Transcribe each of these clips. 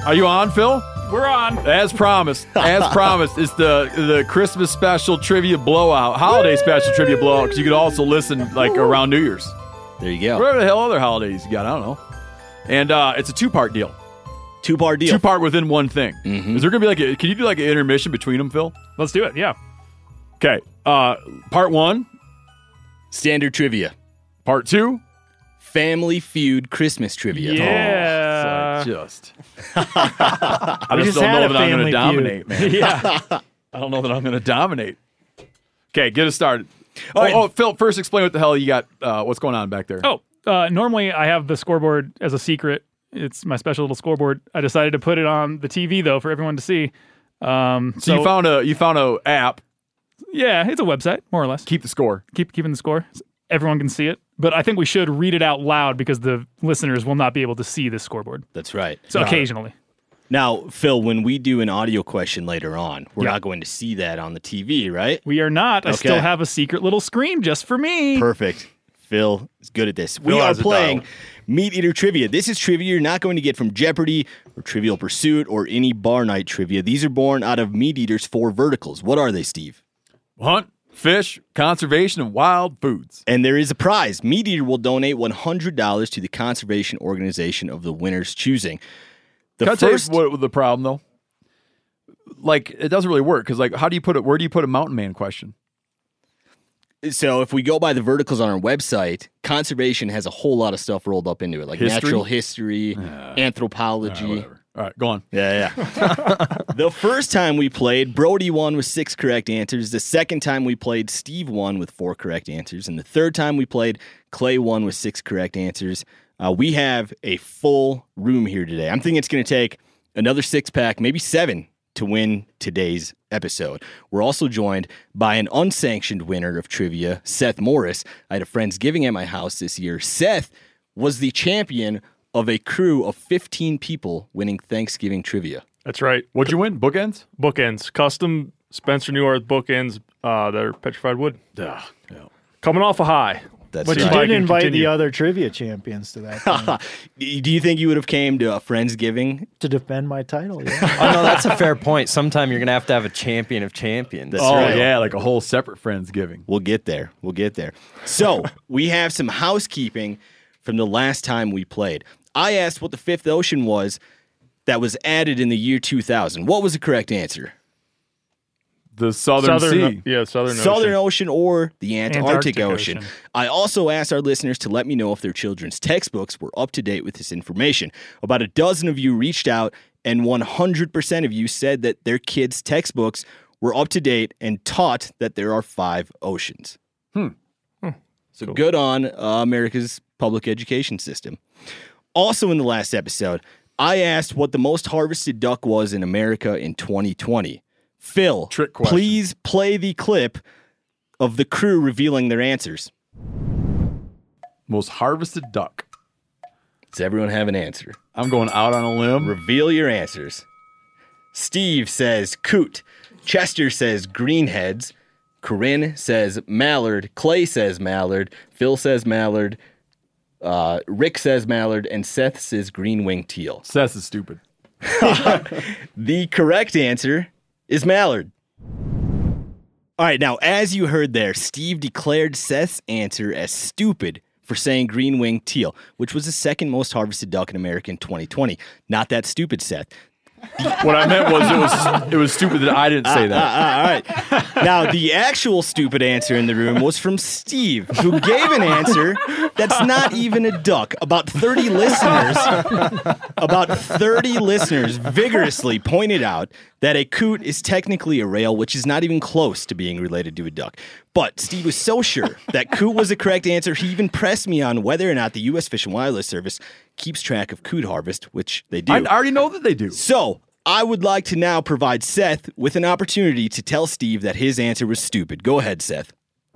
Are you on, Phil? We're on. As promised, it's the Christmas special trivia blowout, holiday special trivia blowout, because you could also listen like around New Year's. There you go. Whatever the hell other holidays you got, I don't know. And it's a two-part deal. Two-part deal. Two-part within one thing. Mm-hmm. Is there going to be can you do like an intermission between them, Phil? Let's do it, yeah. Okay. Part 1. Standard trivia. Part 2. Family Feud Christmas trivia. Yeah. I just don't know that I'm going to dominate, man. Yeah. I don't know that I'm going to dominate. Okay, get us started. All right. Phil, first explain what the hell you got. What's going on back there? Normally I have the scoreboard as a secret. It's my special little scoreboard. I decided to put it on the TV though for everyone to see. So you found a app. Yeah, it's a website more or less. Keep the score. Keeping the score. Everyone can see it. But I think we should read it out loud because the listeners will not be able to see this scoreboard. That's right. So occasionally. Now, Phil, when we do an audio question later on, we're not going to see that on the TV, right? We are not. I Okay. still have a secret little screen just for me. Perfect. Phil is good at this. We Phil are has it playing dialed. Meat Eater Trivia. This is trivia you're not going to get from Jeopardy or Trivial Pursuit or any bar night trivia. These are born out of Meat Eater's 4 verticals. What are they, Steve? Hunt, fish, conservation, and wild foods. And there is a prize. Meat Eater will donate $100 to the conservation organization of the winner's choosing. Can I tell you what the problem though? Like it doesn't really work because how do you put it? Where do you put a mountain man question? So if we go by the verticals on our website, conservation has a whole lot of stuff rolled up into it, like History? natural history, anthropology. Whatever. All right, go on. Yeah. The first time we played, Brody won with 6 correct answers. The second time we played, Steve won with 4 correct answers. And the third time we played, Clay won with 6 correct answers. We have a full room here today. I'm thinking it's going to take another 6-pack, maybe 7, to win today's episode. We're also joined by an unsanctioned winner of trivia, Seth Morris. I had a Friendsgiving at my house this year. Seth was the champion of a crew of 15 people winning Thanksgiving trivia. That's right. What'd you win? Bookends? Bookends. Custom Spencer Newarth bookends that are petrified wood. Yeah. Coming off a high. That's But you right. I didn't can invite continue. the other trivia champions to that thing Do you think you would have came to a Friendsgiving? to defend my title. Yeah. Oh, no, that's a fair point. Sometime you're going to have a champion of champions. That's Oh right. yeah, like a whole separate Friendsgiving. We'll get there. So we have some housekeeping from the last time we played. I asked what the 5th ocean was that was added in the year 2000. What was the correct answer? The Southern Sea. Yeah, Southern Southern Ocean. Ocean or the Antarctic Antarctic Ocean. Ocean. I also asked our listeners to let me know if their children's textbooks were up to date with this information. About a dozen of you reached out, and 100% of you said that their kids' textbooks were up to date and taught that there are 5 oceans. So Cool. good on America's public education system. Also in the last episode, I asked what the most harvested duck was in America in 2020. Phil, Trick question. please play the clip of the crew revealing their answers. Most harvested duck. Does everyone have an answer? I'm going out on a limb. Reveal your answers. Steve says coot. Chester says greenheads. Corinne says mallard. Clay says mallard. Phil says mallard. Rick says mallard. And Seth says green-winged teal. Seth is stupid. The correct answer is mallard. All right, now, as you heard there, Steve declared Seth's answer as stupid for saying green-winged teal, which was the second most harvested duck in America in 2020. Not that stupid, Seth. What I meant was it was stupid that I didn't say that. All right. Now, the actual stupid answer in the room was from Steve, who gave an answer that's not even a duck. About 30 listeners vigorously pointed out that a coot is technically a rail, which is not even close to being related to a duck. But Steve was so sure that coot was the correct answer, he even pressed me on whether or not the U.S. Fish and Wildlife Service keeps track of coot harvest, which they do. I already know that they do. So, I would like to now provide Seth with an opportunity to tell Steve that his answer was stupid. Go ahead, Seth.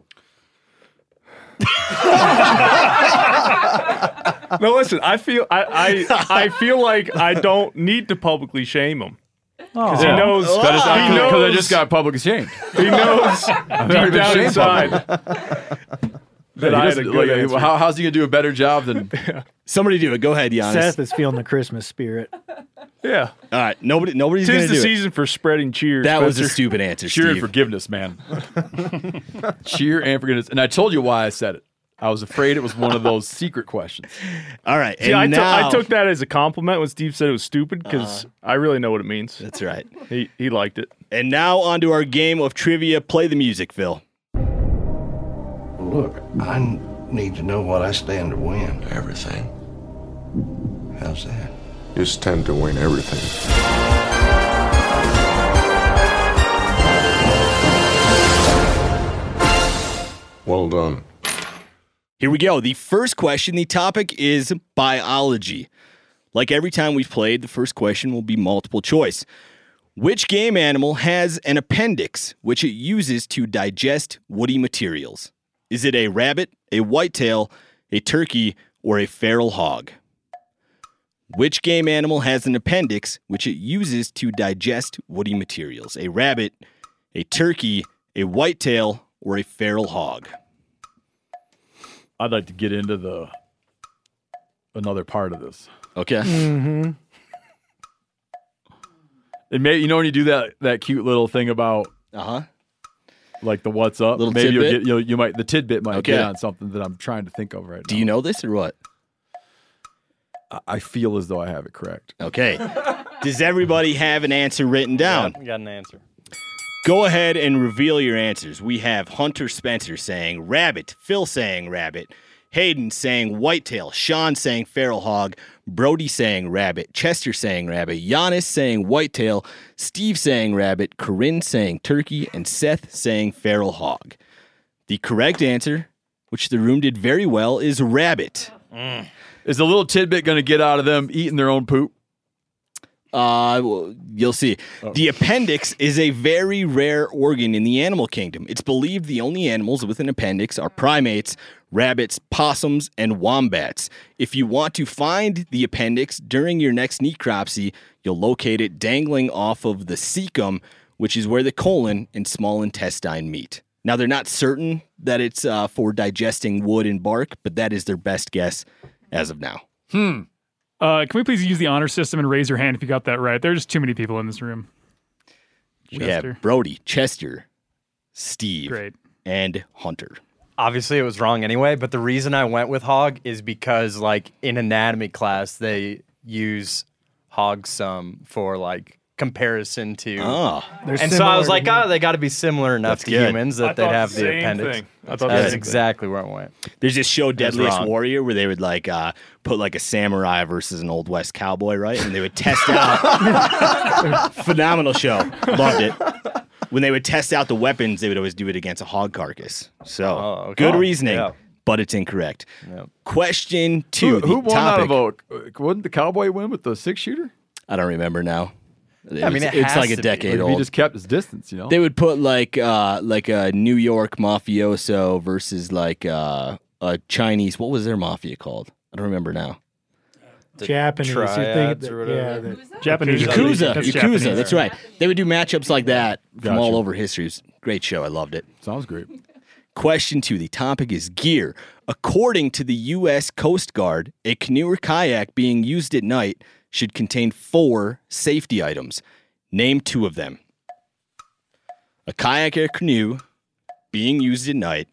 No, listen. I feel I feel like I don't need to publicly shame him because he knows. Because he knows. I just got public shamed. He knows already deep been down shamed inside that He I had a doesn't- good like, answer. how's he gonna do a better job than? Somebody do it. Go ahead, Giannis. Seth is feeling the Christmas spirit. Yeah. All right, nobody's going Tis to the do it. season for spreading cheers. That was a Spencer. stupid answer, Cheer and Steve. forgiveness, man. Cheer and forgiveness. And I told you why I said it. I was afraid it was one of those secret questions. All right, See, and now I took that as a compliment when Steve said it was stupid because I really know what it means. That's right. He liked it. And now on to our game of trivia. Play the music, Phil. Look, I need to know what I stand to win. Everything. How's that? You stand to win everything. Well done. Here we go. The first question, the topic is biology. Like every time we've played, the first question will be multiple choice. Which game animal has an appendix which it uses to digest woody materials? Is it a rabbit, a whitetail, a turkey, or a feral hog? Which game animal has an appendix which it uses to digest woody materials? A rabbit, a turkey, a whitetail, or a feral hog? I'd like to get into another part of this. Okay. And maybe, you know, when you do that cute little thing about like the what's up, Little maybe tidbit? you might, the tidbit might Okay. get on something that I'm trying to think of right now. Do you know this or what? I feel as though I have it correct. Okay. Does everybody have an answer written down? We got an answer. Go ahead and reveal your answers. We have Hunter Spencer saying rabbit, Phil saying rabbit, Hayden saying whitetail, Sean saying feral hog, Brody saying rabbit, Chester saying rabbit, Giannis saying whitetail, Steve saying rabbit, Corinne saying turkey, and Seth saying feral hog. The correct answer, which the room did very well, is rabbit. Is the little tidbit going to get out of them eating their own poop? Well, you'll see. The appendix is a very rare organ in the animal kingdom. It's believed the only animals with an appendix are primates, rabbits, possums, and wombats. If you want to find the appendix during your next necropsy, you'll locate it dangling off of the cecum, which is where the colon and small intestine meet. Now, they're not certain that it's for digesting wood and bark, but that is their best guess as of now. Can we please use the honor system and raise your hand if you got that right? There are just too many people in this room. We Chester. have Brody, Chester, Steve, Great. and Hunter. Obviously, it was wrong anyway, but the reason I went with hog is because, like, in anatomy class, they use hog for, like, comparison to... And so I was like, they got to be similar enough to humans that they'd have the appendix. That's exactly where I went. There's this show, Deadliest wrong. Warrior, where they would like put like a samurai versus an Old West cowboy, right? And they would test out. Phenomenal show. Loved it. When they would test out the weapons, they would always do it against a hog carcass. So good reasoning, but it's incorrect. Yep. Question 2. Who the won topic. out of wouldn't the cowboy win with the 6-shooter? I don't remember now. I mean, it it's has like a to be. decade If he old. just kept his distance, you know? They would put like a New York mafioso versus like a Chinese. What was their mafia called? I don't remember now. Japanese. You think triads or whatever. Japanese. Yakuza. That's Yakuza. Japanese. That's right. They would do matchups like that from Gotcha. all over history. It was a great show. I loved it. Sounds great. Question 2. The topic is gear. According to the U.S. Coast Guard, a canoe or kayak being used at night should contain 4 safety items. Name 2 of them. A kayak or canoe being used at night,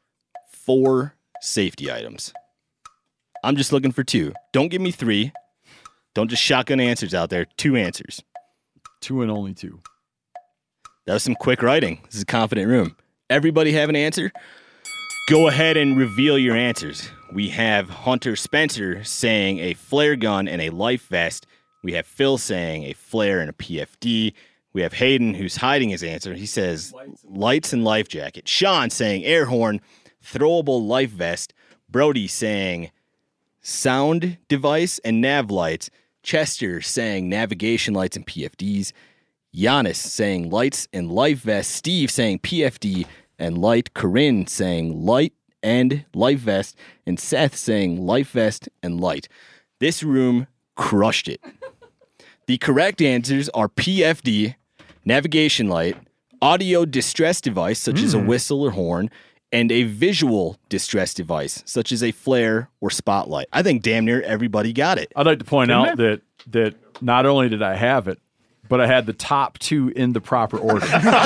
4 safety items. I'm just looking for 2. Don't give me 3. Don't just shotgun answers out there. 2 answers. 2 and only 2. That was some quick writing. This is a confident room. Everybody have an answer? Go ahead and reveal your answers. We have Hunter Spencer saying a flare gun and a life vest. We have Phil saying a flare and a PFD. We have Hayden who's hiding his answer. He says lights and life jacket. Sean saying air horn, throwable life vest. Brody saying sound device and nav lights. Chester saying navigation lights and PFDs. Giannis saying lights and life vest. Steve saying PFD and light. Corinne saying light and life vest. And Seth saying life vest and light. This room crushed it. The correct answers are PFD, navigation light, audio distress device such as a whistle or horn, and a visual distress device such as a flare or spotlight. I think damn near everybody got it. I'd like to point out that that not only did I have it, but I had the top 2 in the proper order.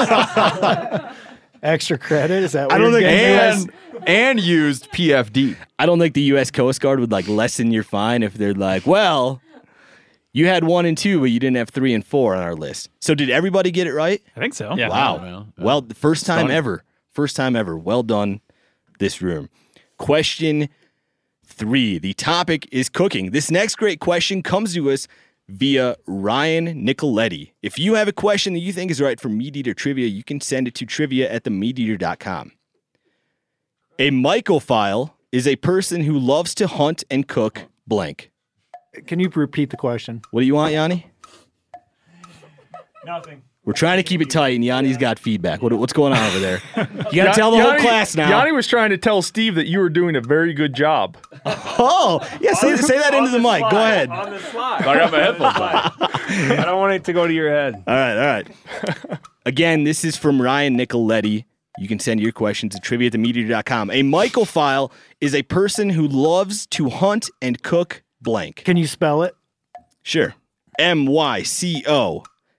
Extra credit? Is that what I don't you're think getting? and used PFD. I don't think the U.S. Coast Guard would like lessen your fine if they're like, well, you had 1 and 2, but you didn't have 3 and 4 on our list. So did everybody get it right? I think so. Yeah. Wow. man. Well, the first time ever. First time ever. Well done, this room. Question 3. The topic is cooking. This next great question comes to us via Ryan Nicoletti. If you have a question that you think is right for Meat Eater Trivia, you can send it to trivia@themeateater.com. A mycophile is a person who loves to hunt and cook blank. Can you repeat the question? What do you want, Yanni? Nothing. We're trying to keep it tight, and Yanni's got feedback. What's going on over there? You got to tell the whole class now. Yanni was trying to tell Steve that you were doing a very good job. Oh, yeah, say that into the mic. Go ahead. On the slide. I got my headphones on. I don't want it to go to your head. All right. Again, this is from Ryan Nicoletti. You can send your questions to trivia@themeateater.com. A mycophile is a person who loves to hunt and cook blank. Can you spell it? Sure. MycoPhile.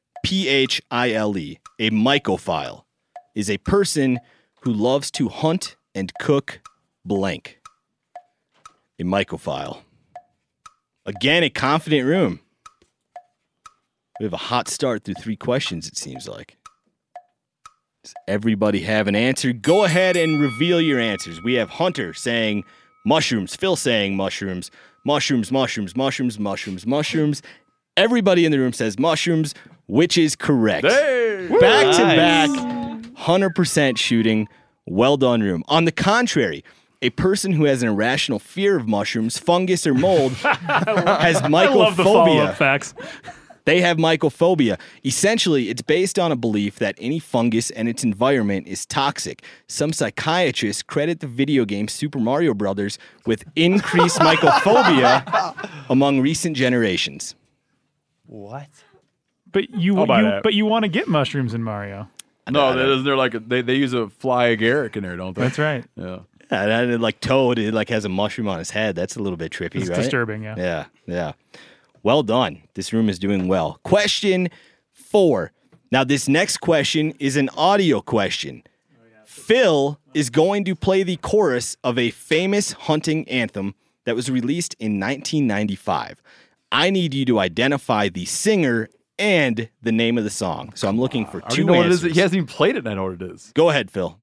A mycophile is a person who loves to hunt and cook blank. A mycophile. Again, a confident room. We have a hot start through 3 questions, it seems like. Does everybody have an answer? Go ahead and reveal your answers. We have Hunter saying mushrooms, Phil saying mushrooms, mushrooms, mushrooms, mushrooms, mushrooms, mushrooms. Everybody in the room says mushrooms, which is correct. Hey! Back to back, 100% shooting. Well done, room. On the contrary, a person who has an irrational fear of mushrooms, fungus, or mold has I love the follow-up mycophobia. facts. They have mycophobia. Essentially, it's based on a belief that any fungus and its environment is toxic. Some psychiatrists credit the video game Super Mario Brothers with increased mycophobia among recent generations. What? But you buy that. want to get mushrooms in Mario. No, they're like they use a fly agaric in there, don't they? That's right. Yeah. And then, like Toad, it like has a mushroom on his head. That's a little bit trippy, It's right? disturbing, yeah. Yeah. Well done. This room is doing well. Question 4. Now, this next question is an audio question. Phil is going to play the chorus of a famous hunting anthem that was released in 1995. I need you to identify the singer and the name of the song. So I'm looking for I already 2 know what it answers. is. He hasn't even played it, and I know what it is. Go ahead, Phil.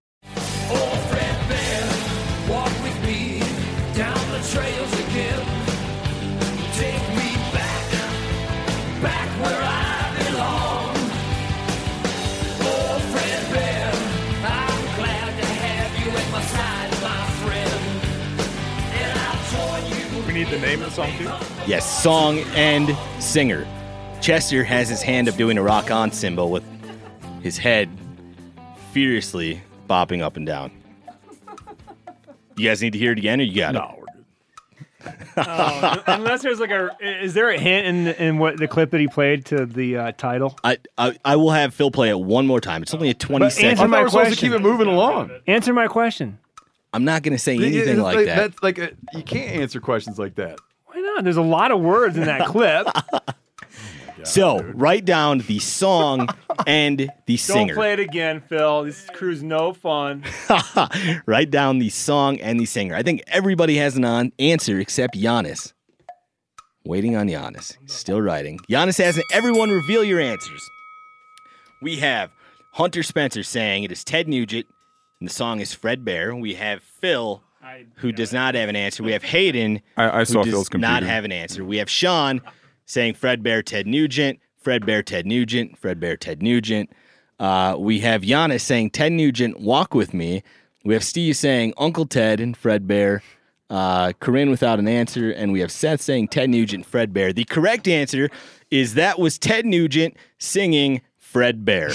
We need the name of the song too. Yes, song and singer. Chester has his hand up doing a rock on symbol with his head furiously bopping up and down. You guys need to hear it again, or you got it? No, we're good. Unless there's like is there a hint in what the clip that he played to the title? I will have Phil play it one more time. It's only a 20-second. answer I my thought we're supposed to question. keep it moving along. Answer my question. I'm not going to say anything like that. That's like you can't answer questions like that. Why not? There's a lot of words in that clip. So, write down the song and the singer. Don't play it again, Phil. This crew's no fun. Write down the song and the singer. I think everybody has an answer except Giannis. Waiting on Giannis. He's still writing. Giannis hasn't. Everyone reveal your answers. We have Hunter Spencer saying it is Ted Nugent, and the song is Fred Bear. We have Phil, who does not have an answer. We have Hayden, I saw who Phil's does computer. not have an answer. We have Sean saying Fred Bear, Ted Nugent, Fred Bear, Ted Nugent, Fred Bear, Ted Nugent. We have Giannis saying Ted Nugent, Walk With Me. We have Steve saying Uncle Ted and Fred Bear. Corinne without an answer. And we have Seth saying Ted Nugent, Fred Bear. The correct answer is that was Ted Nugent singing Fred Bear.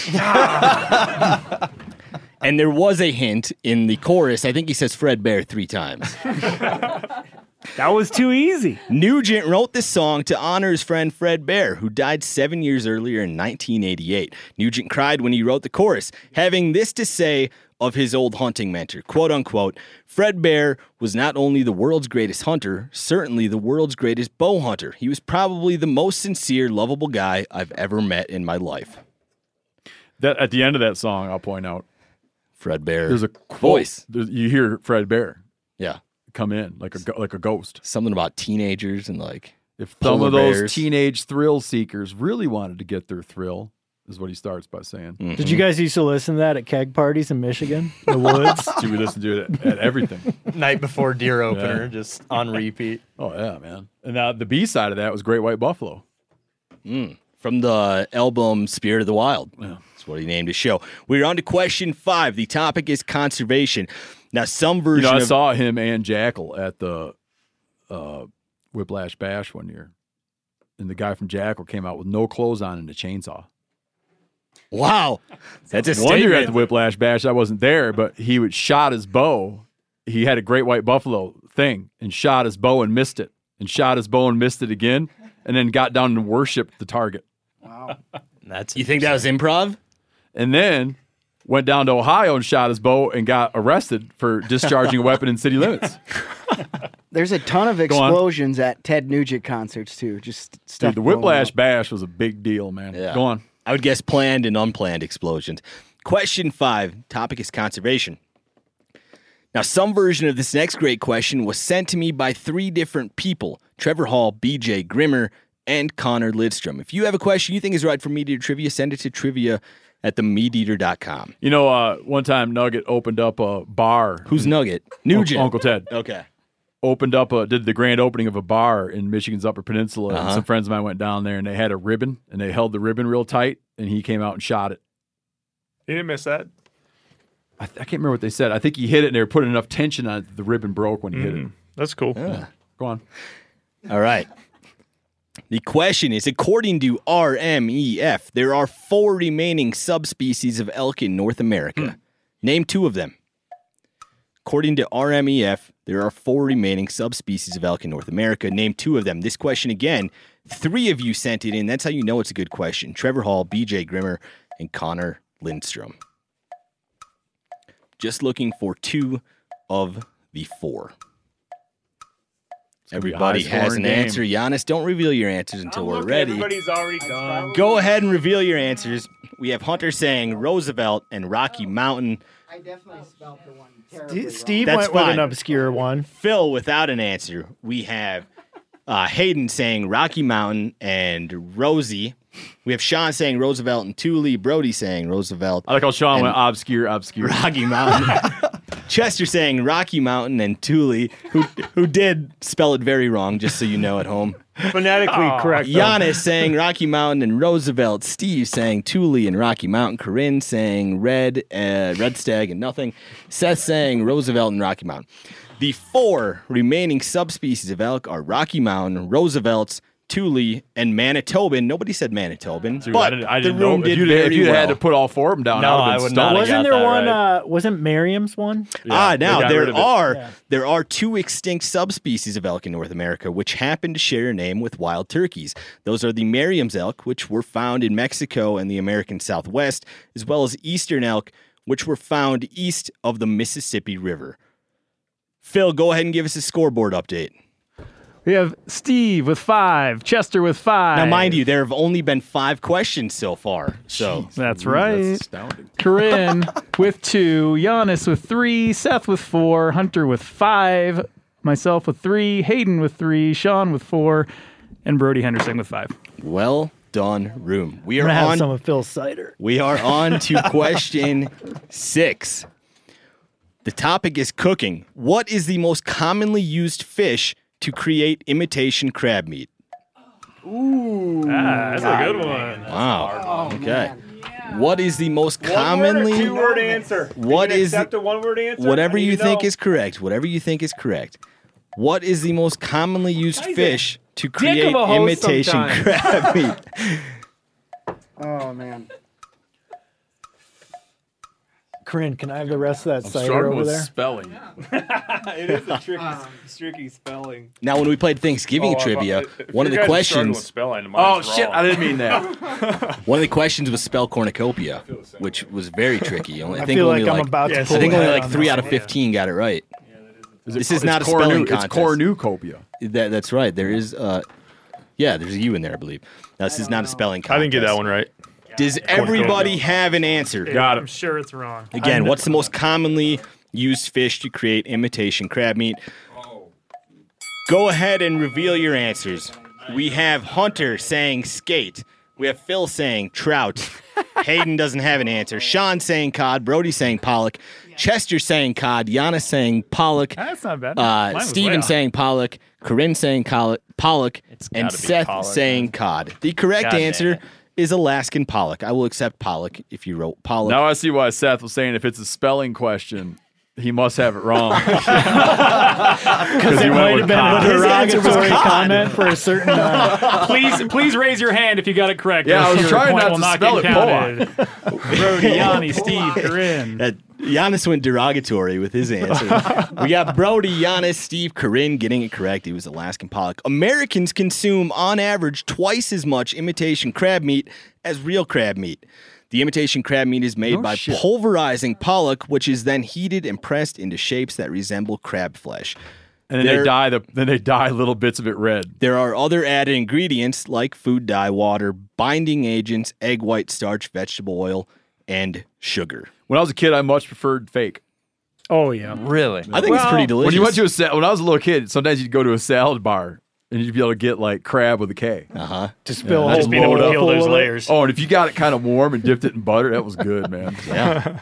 And there was a hint in the chorus. I think he says Fred Bear 3 times. That was too easy. Nugent wrote this song to honor his friend Fred Bear, who died 7 years earlier in 1988. Nugent cried when he wrote the chorus, having this to say of his old hunting mentor, quote unquote, Fred Bear was not only the world's greatest hunter, certainly the world's greatest bow hunter. He was probably the most sincere, lovable guy I've ever met in my life. That at the end of that song, I'll point out, Fred Bear. there's a quote. Voice. You hear Fred Bear Yeah. come in like a ghost. Something about teenagers and like If some polar of those bears. teenage thrill seekers really wanted to get their thrill, is what he starts by saying. Did you guys used to listen to that at keg parties in Michigan, in the woods? So we listen to it at everything. Night before deer opener, Yeah. just on repeat. Oh yeah, man. And now the B side of that was Great White Buffalo. From the album Spirit of the Wild. Yeah. That's what he named his show. We're on to question 5. The topic is conservation. Now, some version I of saw him and Jackal at the Whiplash Bash one year, and the guy from Jackal came out with no clothes on and a chainsaw. Wow, that's a One year at the statement. Whiplash Bash, I wasn't there, but he would shot his bow. He had a Great White Buffalo thing and shot his bow and missed it, and shot his bow and missed it again, and then got down and worshipped the target. That's You think that was improv? And then went down to Ohio and shot his bow and got arrested for discharging a weapon in city limits. There's a ton of on. explosions at Ted Nugent concerts too. Just stuff. Dude, the blowing Whiplash up. Bash was a big deal, man. Yeah. Go on. I would guess planned and unplanned explosions. Question 5. Topic is conservation. Now, some version of this next great question was sent to me by 3 different people: Trevor Hall, BJ Grimmer, and Connor Lidstrom. If you have a question you think is right for Meat Eater Trivia, send it to trivia@themeateater.com. You know, one time Nugget opened up a bar. Who's Nugget? Nugent. Uncle Ted. Okay. Opened up did the grand opening of a bar in Michigan's Upper Peninsula. And some friends of mine went down there and they had a ribbon and they held the ribbon real tight and he came out and shot it. You didn't miss that. I can't remember what they said. I think he hit it and they were putting enough tension on it that the ribbon broke when he hit it. That's cool. Go on. All right. The question is, according to RMEF, there are 4 remaining subspecies of elk in North America. Name 2 of them. According to RMEF, there are 4 remaining subspecies of elk in North America. Name 2 of them. This question, again, 3 of you sent it in. That's how you know it's a good question. Trevor Hall, BJ Grimmer, and Connor Lindstrom. Just looking for 2 of the 4. gonna be a Everybody has high-scoring an game. answer. Giannis, don't reveal your answers until we're ready. Everybody's already done. Go ahead and reveal your answers. We have Hunter saying Roosevelt and Rocky Mountain. I definitely spelled the one terribly Steve That's went with fine. an obscure one. Phil without an answer. We have Hayden saying Rocky Mountain and Rosie. We have Sean saying Roosevelt and Thule. Brody saying Roosevelt. I like how Sean and went obscure. Rocky Mountain. Chester saying Rocky Mountain and Thule, who did spell it very wrong, just so you know at home. Phonetically correct. though. Giannis saying Rocky Mountain and Roosevelt. Steve saying Thule and Rocky Mountain. Corinne saying Red Stag and nothing. Seth saying Roosevelt and Rocky Mountain. The 4 remaining subspecies of elk are Rocky Mountain, Roosevelt's, Thule, and Manitoban. Nobody said Manitoban, Dude, but I didn't the room know. did If very you'd well. had to put all 4 of them down, No, I I would would have not been have stumped. Wasn't got there that one? Wasn't Merriam's one? Now they got rid there of it. are there are 2 extinct subspecies of elk in North America, which happen to share a name with wild turkeys. Those are the Merriam's elk, which were found in Mexico and the American Southwest, as well as eastern elk, which were found east of the Mississippi River. Phil, go ahead and give us a scoreboard update. We have Steve with 5, Chester with 5. Now, mind you, there have only been 5 questions so far. So That's right. That's astounding. Corinne with 2, Giannis with 3, Seth with 4, Hunter with 5, myself with 3, Hayden with 3, Sean with 4, and Brody Henderson with 5. well done, room. We I'm are gonna have on. some of Phil's cider. We are on to question 6. The topic is cooking. What is the most commonly used fish to create imitation crab meat? That's a good one. Wow. Okay. What is the most commonly? Two-word answer. What is accept a one-word answer? Whatever I need you to think know. is correct. Whatever you think is correct. What is the most commonly used fish to create of a host imitation sometimes. crab meat? Oh man. Corinne, can I have the rest of that I'm cider struggling over with there? spelling. It is a tricky spelling. Now, when we played Thanksgiving trivia, one of the questions. Spelling, Oh shit! I didn't mean that. One of the questions was spell cornucopia, which was very tricky. I feel like I'm about to I pull think the only head like on 3 this out of one. 15 got it right. This is not a cornu- spelling contest. It's cornucopia. That's right. There is, there's a U in there, I believe. Now, this is not a spelling contest. I didn't get that one right. Does everybody have an answer? Got I'm it. sure it's wrong. Again, what's the most commonly used fish to create imitation crab meat? Go ahead and reveal your answers. We have Hunter saying skate. We have Phil saying trout. Hayden doesn't have an answer. Sean saying cod. Brody saying pollock. Chester saying cod. Giannis saying pollock. That's not bad. Mine was way Steven off. saying pollock. Corinne saying pollock. And gotta be Seth pollock, saying cod. The correct God damn answer it. is Alaskan pollock. I will accept pollock if you wrote pollock. Now I see why Seth was saying if it's a spelling question, he must have it wrong. Because he it went might with have been cod. a His answer was derogatory cod. comment for a certain. Please raise your hand if you got it correct. Yeah, I was Your trying point not will to get spell counted. it Brody, Yanni, Steve, Corinne. Giannis went derogatory with his answer. We got Brody, Giannis, Steve, Corinne getting it correct. It was Alaskan pollock. Americans consume, on average, twice as much imitation crab meat as real crab meat. The imitation crab meat is made by pulverizing pollock, which is then heated and pressed into shapes that resemble crab flesh. And then they dye little bits of it red. There are other added ingredients like food dye, water, binding agents, egg white starch, vegetable oil, and sugar. When I was a kid, I much preferred fake. Oh yeah, Really? I think it's pretty delicious. When you went to when I was a little kid, sometimes you'd go to a salad bar and you'd be able to get like crab with a K. to spill a Just whole being able bowl to peel full those of it. layers. Oh, and if you got it kind of warm and dipped it in butter, that was good, man. Yeah.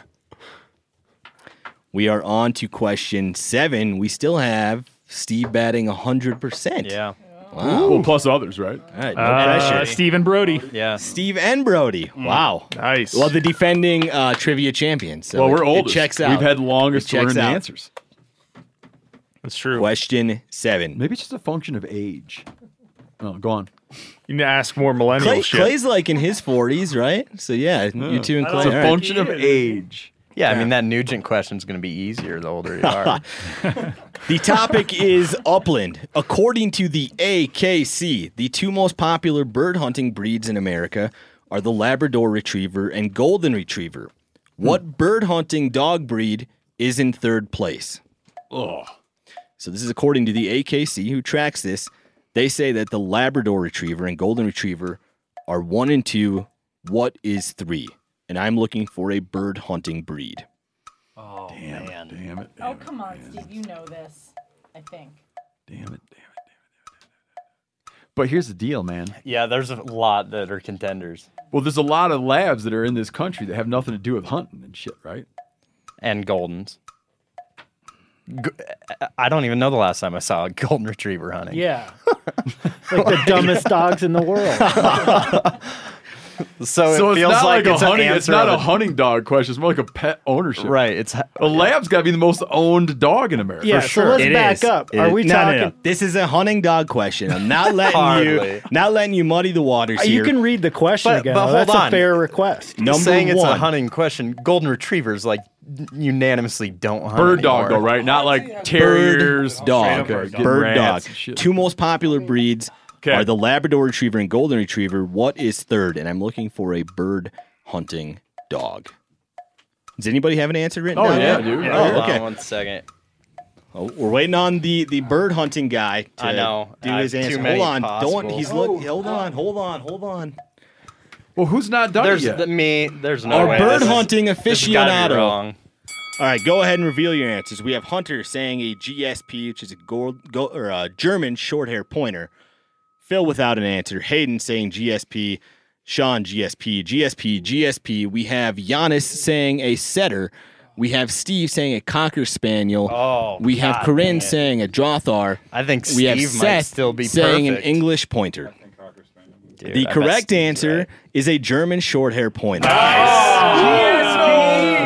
We are on to question 7. We still have Steve batting 100%. Yeah. Wow. Well, plus others, right? All right, no pressure. Steve and Brody. Yeah. Steve and Brody. Wow. Nice. Well, the defending trivia champions. So Well, we're it oldest. checks out. We've had the longest It checks learned out. answers. That's true. Question 7. Maybe it's just a function of age. Oh, go on. You need to ask more millennial shit. Clay's like in his 40s, right? So, yeah, you two and Clay. It's a all right. function of age. Yeah, I mean, that Nugent question's going to be easier the older you are. The topic is upland. According to the AKC, the 2 most popular bird hunting breeds in America are the Labrador Retriever and Golden Retriever. What bird hunting dog breed is in 3rd place? Oh, So this is according to the AKC, who tracks this. They say that the Labrador Retriever and Golden Retriever are 1 and 2. What is 3? And I'm looking for a bird hunting breed. Oh, man. damn it. Oh, come on, Steve. You know this, I think. Damn it. But here's the deal, man. Yeah, there's a lot that are contenders. Well, there's a lot of labs that are in this country that have nothing to do with hunting and shit, right? And Goldens. I don't even know the last time I saw a Golden Retriever hunting. Yeah, like the dumbest dogs in the world. So it it's feels not like a it's an hunting. It's answer not of a hunting dog question. It's more like a pet ownership. Right. It's A lab's got to be the most owned dog in America. Yeah, For so sure. let's It back is. up. It Are is. we No, talking? no. This is a hunting dog question. I'm not letting Hardly. not letting you muddy the waters here. You can read the question But- again. but though. hold That's on. a fair request. Number saying it's 1. a hunting question. Golden Retrievers like unanimously don't hunt Bird dog, anymore. though, right? Not like terriers. dog. Okay, getting Bird dog. rats and shit. 2 most popular breeds Okay. are the Labrador Retriever and Golden Retriever. What is 3rd? And I'm looking for a bird hunting dog. Does anybody have an answer written Oh, down? yeah, yet? dude. Oh, Hold okay. on 1 second. Oh, we're waiting on the bird hunting guy to I know. do I his have too answer. many Hold on. possibles. Don't. He's look. Hold on. Well, who's not done There's it yet? There's no Our way. bird This is- hunting this has gotta be aficionado. wrong. All right, go ahead and reveal your answers. We have Hunter saying a GSP, which is a German short hair pointer. Phil without an answer. Hayden saying GSP. Sean GSP. We have Giannis saying a setter. We have Steve saying a Cocker Spaniel. Oh, we have God Corinne dang it. saying a Drothar. I think We have Steve might Seth still be saying perfect. an English pointer. Dude, The I bet correct Steve's answer right. is a German short hair pointer. GSP!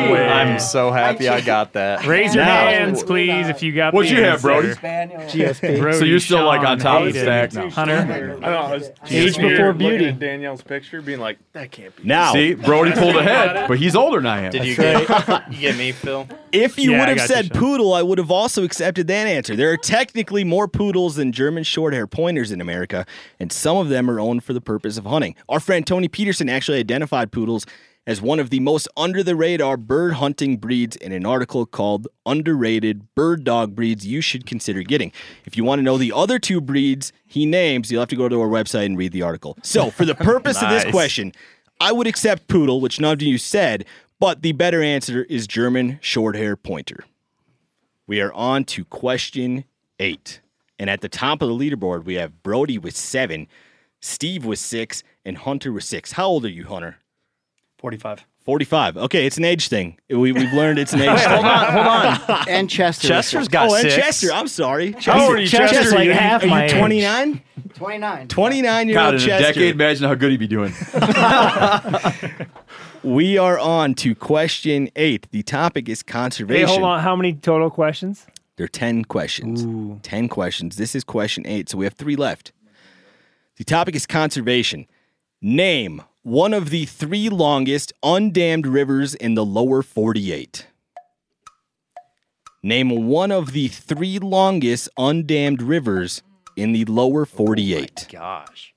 I'm so happy I got that. Raise your hands, please, if you got What'd the you have, Brody? answer. GSP. Brody, So you're still like on top of the Hayden, stack now. Hunter. I don't know. I was Age just here before looking beauty. at Danielle's picture, being like, that can't be. Now, See, Brody pulled ahead, but he's older than I am. Did you get me, Phil? if you Yeah, would I have got said you, Sean. poodle, I would have also accepted that answer. There are technically more poodles than German short-hair pointers in America, and some of them are owned for the purpose of hunting. Our friend Tony Peterson actually identified poodles as one of the most under-the-radar bird hunting breeds in an article called Underrated Bird Dog Breeds You Should Consider Getting. If you want to know the other two breeds he names, you'll have to go to our website and read the article. So, for the purpose of this Nice. question, I would accept poodle, which none of you said, but the better answer is German short-hair pointer. We are on to question 8. And at the top of the leaderboard, we have Brody with 7, Steve with 6, and Hunter with 6. How old are you, Hunter? 45. 45. Okay, it's an age thing. We've learned it's an age thing. Hold on. And Chester. Chester's got Oh, and 6. Chester. I'm sorry. How old are you, Chester's Chester? like half Are my you age. 29? 29. 29-year-old God, in a Chester. decade, imagine how good he'd be doing. We are on to question 8. The topic is Hey, conservation. hold on. How many total questions? There are 10 questions. 10 questions. This is question 8, so we have 3 left. The topic is conservation. Name one of the 3 longest undammed rivers in the lower 48. Name one of the 3 longest undammed rivers in the lower 48. Gosh.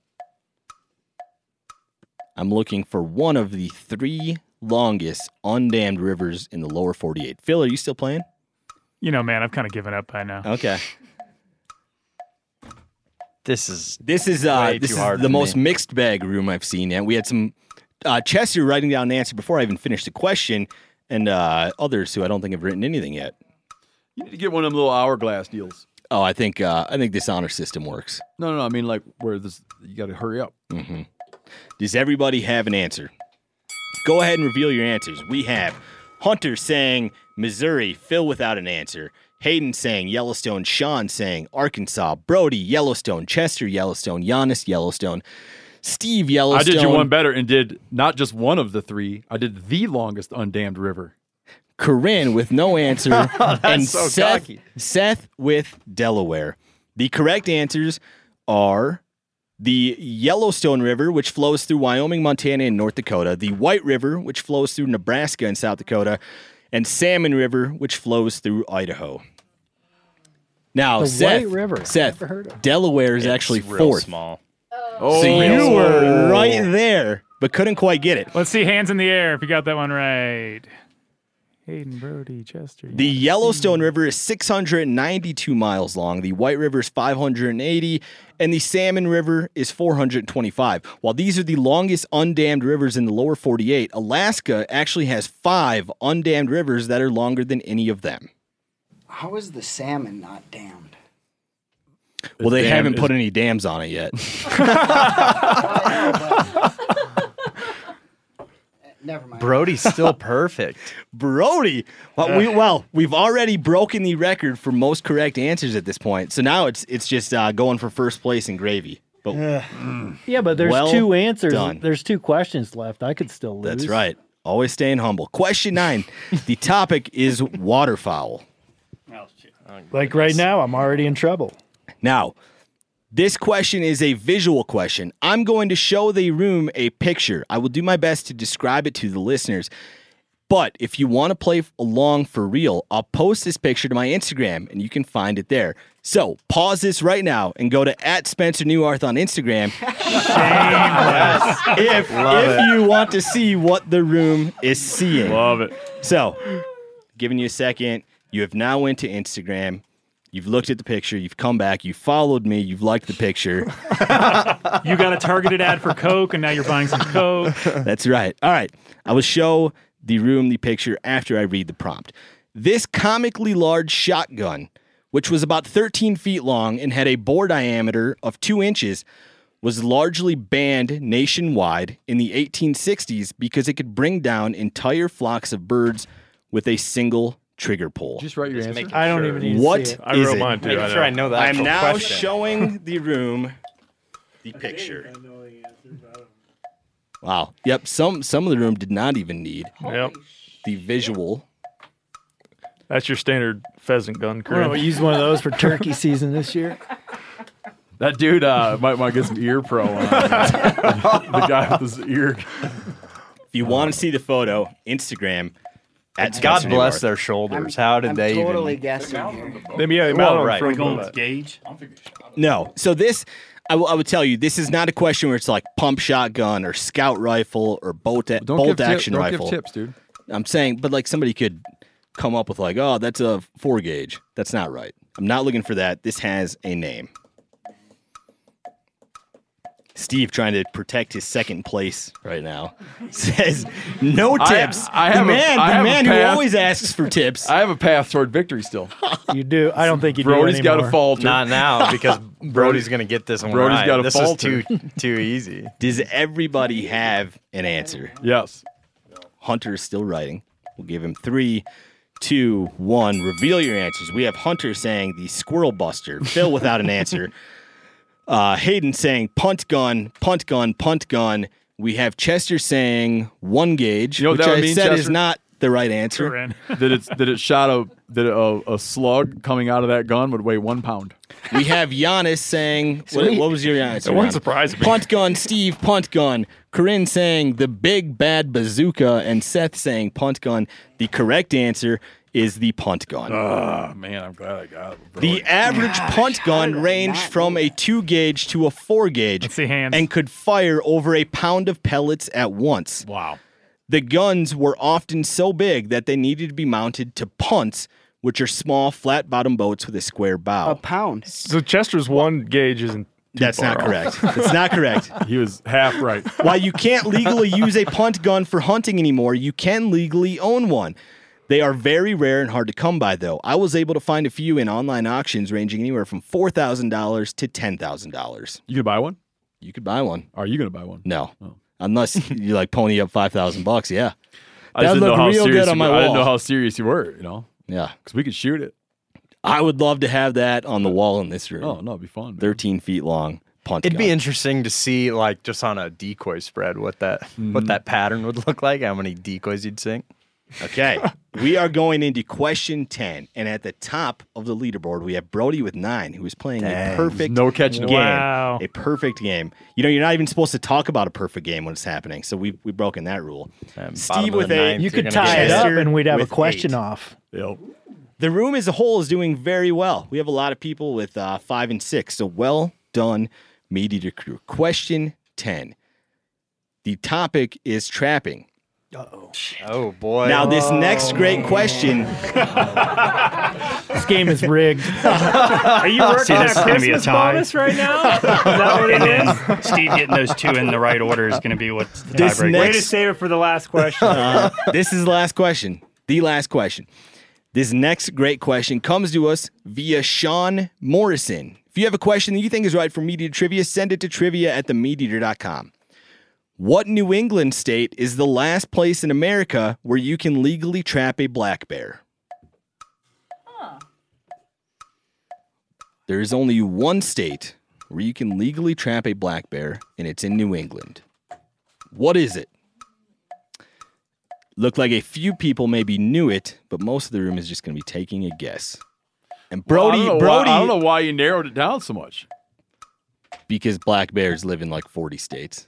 I'm looking for one of the 3 longest undammed rivers in the lower 48. Phil, are you still playing? You know, man, I've kind of given up by now. Okay. This is This is way this too is hard the for most me. mixed bag room I've seen yet. We had some Chester writing down the answer before I even finished the question, and others who I don't think have written anything yet. You need to get one of them little hourglass deals. Oh, I think this honor system works. No, I mean like where this you got to hurry up. Mm-hmm. Does everybody have an answer? Go ahead and reveal your answers. We have Hunter saying Missouri, Phil without an answer. Hayden saying Yellowstone, Sean saying Arkansas, Brody, Yellowstone, Chester, Yellowstone, Giannis, Yellowstone, Steve, Yellowstone. I did you one better and did not just one of the 3. I did the longest undammed river. Corinne with no answer, and so Seth, cocky. Seth with Delaware. The correct answers are the Yellowstone River, which flows through Wyoming, Montana, and North Dakota, the White River, which flows through Nebraska and South Dakota, and Salmon River, which flows through Idaho. Now, The Seth, White River. Seth, Never heard of it. Delaware is It's actually real 4th. small. Oh, So you were right there, but couldn't quite get it. Let's see hands in the air if you got that one right. Hayden, Brody, Chester. The Yellowstone River is 692 miles long. The White River is 580, and the Salmon River is 425. While these are the longest undammed rivers in the lower 48, Alaska actually has 5 undammed rivers that are longer than any of them. How is the salmon not dammed? Well, they dam haven't is- put any dams on it yet. Never mind. Brody's still perfect. Brody, we've already broken the record for most correct answers at this point. So now it's just going for first place in gravy. But Yeah, but there's Well 2 answers. done. There's 2 questions left. I could still lose. that's right. Always staying humble. Question 9. The topic is waterfowl. Like right now, I'm already in trouble. Now, this question is a visual question. I'm going to show the room a picture. I will do my best to describe it to the listeners. But if you want to play along for real, I'll post this picture to my Instagram and you can find it there. So pause this right now and go to @SpencerNewarth on Instagram if you want to see what the room is seeing. Love it. So, giving you a second. You have now went to Instagram. You've looked at the picture. You've come back. You followed me. You've liked the picture. You got a targeted ad for Coke, and now you're buying some Coke. That's right. All right. I will show the room the picture after I read the prompt. This comically large shotgun, which was about 13 feet long and had a bore diameter of 2 inches, was largely banned nationwide in the 1860s because it could bring down entire flocks of birds with a single trigger pull. Just write your Just answer. making I don't sure. even need What to see it. I is wrote it? mine too. Making sure I know the I'm actual now question. showing the room the picture. Wow. Yep. Some of the room did not even need. Yep. the visual. That's your standard pheasant gun, I don't know, Corinne. we used one of those for turkey season this year. That dude might get some ear pro on. The guy with his ear. If you want to see the photo, Instagram at God Spencer bless Newmark. their shoulders. How did I'm they totally even? guessing here. Maybe Well, mount on right. front We're of going that. Gauge. No. So this, I would tell you, this is not a question where it's like pump shotgun or scout rifle or bolt action don't rifle. give tips, dude. I'm saying, but like somebody could come up with like, oh, that's a 4 gauge. That's not right. I'm not looking for that. This has a name. Steve, trying to protect his second place right now, says no tips. I the have man a who path. always asks for tips. I have a path toward victory still. You do. I don't think you Brody's do got anymore. to falter. Not now, because Brody's going to get this one Brody's right. gotta This falter. is too easy. Does everybody have an answer? Yes. Hunter is still writing. We'll give him 3, 2, 1. Reveal your answers. We have Hunter saying the Squirrel Buster. Phil without an answer. Hayden saying punt gun, punt gun, punt gun. We have Chester saying 1 gauge, You know what which that would I mean, said is Chester? not the right answer. Corinne. Did a slug coming out of that gun would weigh 1 pound? We have Giannis saying, what was your answer? It wouldn't Giannis? surprise me. Punt gun, Steve, punt gun. Corinne saying the big bad bazooka, and Seth saying punt gun. The correct answer is the punt gun. Oh, man, I'm glad I got it. Bro. The average punt gun ranged from a 2 gauge to a 4 gauge Let's see hands. and could fire over a pound of pellets at once. Wow. The guns were often so big that they needed to be mounted to punts, which are small, flat bottom boats with a square bow. A pound. So Chester's 1 gauge isn't. That's not far correct. That's not correct. He was half right. While you can't legally use a punt gun for hunting anymore, you can legally own one. They are very rare and hard to come by, though. I was able to find a few in online auctions ranging anywhere from $4,000 to $10,000. You gonna buy one? You could buy one. Are you gonna buy one? No. Oh. Unless you like pony up $5,000, yeah. I just That'd didn't know look how real serious good on my I didn't know wall. how serious you were, Yeah. because we could shoot it. I would love to have that on the wall in this room. Oh no, it'd be fun. 13 feet long punt It'd gun. be interesting to see, like, just on a decoy spread, what that pattern would look like. How many decoys you'd sink. Okay. We are going into question 10. And at the top of the leaderboard, we have Brody with 9, who is playing a perfect No catching. game. Wow. A perfect game. You know, you're not even supposed to talk about a perfect game when it's happening. So we've broken that rule. Steve with 8. You could tie it up and we'd have a with question 8. off. Yep. The room as a whole is doing very well. We have a lot of people with 5 and 6. So well done, Meat Eater crew. Question 10. The topic is trapping. Oh, boy. Now, this next great question. This game is rigged. Are you working See, this that is gonna be a Christmas tie. bonus right now? Is that what it And is? then Steve getting those 2 in the right order is going to be what's the This tiebreaker. Way to save it for the last question. This is the last question. The last question. This next great question comes to us via Sean Morrison. If you have a question that you think is right for Meat Eater Trivia, send it to trivia@themeateater.com. What New England state is the last place in America where you can legally trap a black bear? There is only one state where you can legally trap a black bear, and it's in New England. What is it? Looked like a few people maybe knew it, but most of the room is just going to be taking a guess. And Brody, I don't know why you narrowed it down so much. Because black bears live in like 40 states.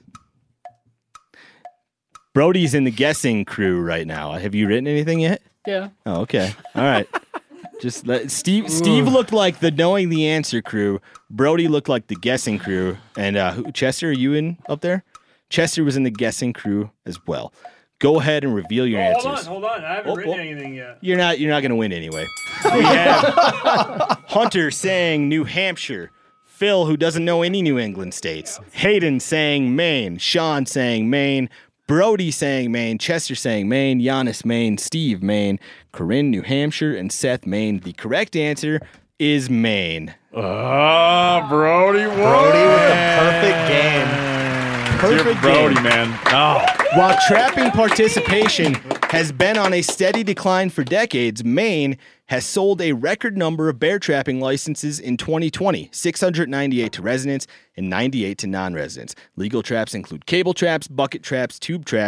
Brody's in the guessing crew right now. Have you written anything yet? Yeah. Oh, okay. All right. Just let Steve looked like the knowing the answer crew. Brody looked like the guessing crew. And Chester, are you in up there? Chester was in the guessing crew as well. Go ahead and reveal your answers. Hold on. I haven't written anything yet. You're not going to win anyway. We have Hunter saying New Hampshire. Phil, who doesn't know any New England states. Hayden saying Maine. Sean saying Maine. Brody saying Maine. Chester saying Maine. Giannis, Maine. Steve, Maine. Corinne, New Hampshire. And Seth, Maine. The correct answer is Maine. Brody won. Brody with the perfect game. Perfect Brody, game. man. Oh. While trapping participation has been on a steady decline for decades, Maine has sold a record number of bear trapping licenses in 2020, 698 to residents and 98 to non-residents. Legal traps include cable traps, bucket traps, tube traps,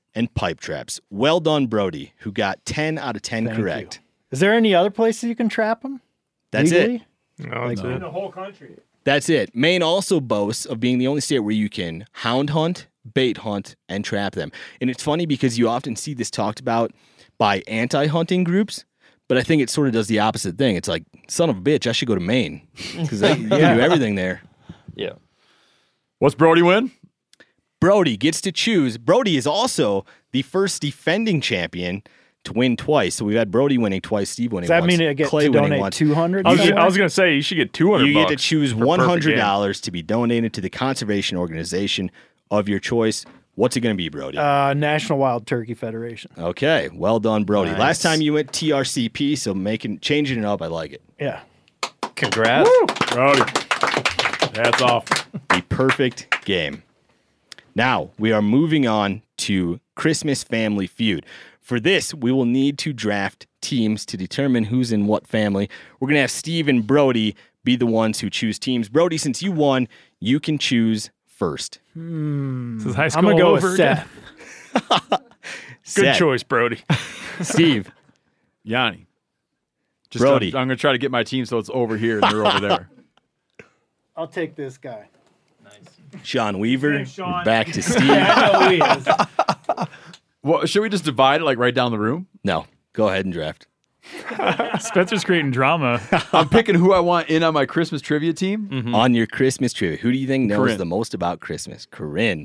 and pipe traps. Well done, Brody, who got 10 out of 10 correct. Is there any other places you can trap them? That's legally? it. No, that's In it. the whole country. That's it. Maine also boasts of being the only state where you can hound hunt, bait hunt, and trap them. And it's funny because you often see this talked about by anti-hunting groups, but I think it sort of does the opposite thing. It's like, son of a bitch, I should go to Maine because they can do everything there. Yeah. What's Brody win? Brody gets to choose. Brody is also the first defending champion to win twice. So we've had Brody winning twice, Steve winning Does that once, mean I get Clay to winning donate once. $200? I was going to say you should get $200. You get to choose for perfect game. $100 to be donated to the conservation organization of your choice. What's it going to be, Brody? National Wild Turkey Federation. Okay, well done, Brody. Nice. Last time you went TRCP, so changing it up, I like it. Yeah. Congrats. Brody. That's off. The perfect game. Now, we are moving on to Christmas Family Feud. For this, we will need to draft teams to determine who's in what family. We're going to have Steve and Brody be the ones who choose teams. Brody, since you won, you can choose first. This is high school I'm going to go all with over again. Seth. Good Seth. choice, Brody. Steve. Yanni. Just Brody. I'm going to try to get my team so it's over here and you're over there. I'll take this guy. Sean Weaver. Thanks, Sean. We're back to Steve. I know he is. Well, should we just divide it like right down the room? No, go ahead and draft. Spencer's creating drama. I'm picking who I want in on my Christmas trivia team. On your Christmas trivia, who do you think knows Corinne. the most about Christmas? Corinne.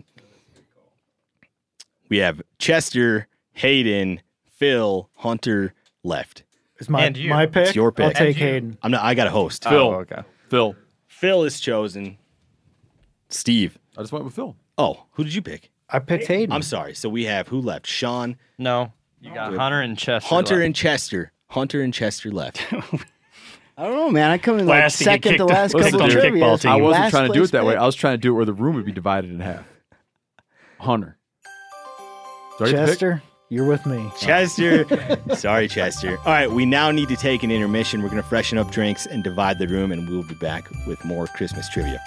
We have Chester, Hayden, Phil, Hunter left. It's my And you. my pick. It's your pick. I'll take And you. Hayden. I got a host. Phil. Oh, okay. Phil. Phil is chosen. Steve. I just went with Phil. Oh, who did you pick? I picked Hayden. I'm sorry. So we have who left? Sean, No, you got Hunter and Chester. Hunter, left. and Chester. Hunter and Chester left. I don't know, man. I come in like Last to get second to kicked- last kicked couple on of the trivia. kickball team. I wasn't Last trying to do place it that way. pick. I was trying to do it where the room would be divided in half. Hunter. Do I get to pick? Chester, you're with me. Chester. Sorry, Chester. All right, we now need to take an intermission. We're going to freshen up drinks and divide the room, and we'll be back with more Christmas trivia.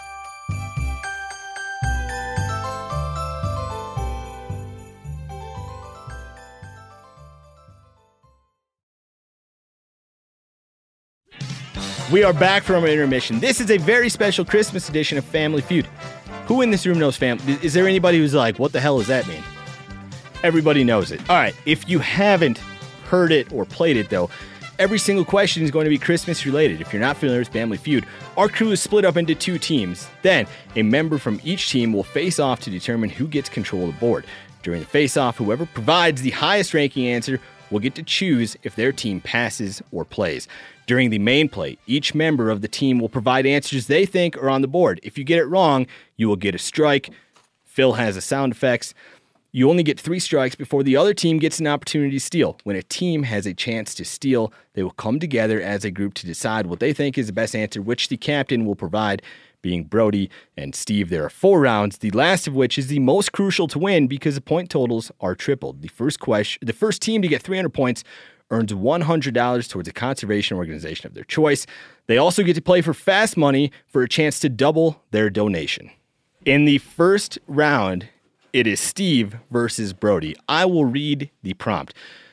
We are back from our intermission. This is a very special Christmas edition of Family Feud. Who in this room knows family? Is there anybody who's like, what the hell does that mean? Everybody knows it. All right, if you haven't heard it or played it, though, every single question is going to be Christmas related. If you're not familiar with Family Feud, our crew is split up into two teams. Then, a member from each team will face off to determine who gets control of the board. During the face-off, whoever provides the highest ranking answer will get to choose if their team passes or plays. During the main play, each member of the team will provide answers they think are on the board. If you get it wrong, you will get a strike. Phil has the sound effects. You only get 3 strikes before the other team gets an opportunity to steal. When a team has a chance to steal, they will come together as a group to decide what they think is the best answer, which the captain will provide, being Brody and Steve. There are 4 rounds, the last of which is the most crucial to win because the point totals are tripled. The first team to get 300 points earns $100 towards a conservation organization of their choice. They also get to play for fast money for a chance to double their donation. In the first round, it is Steve versus Brody. I will read the prompt.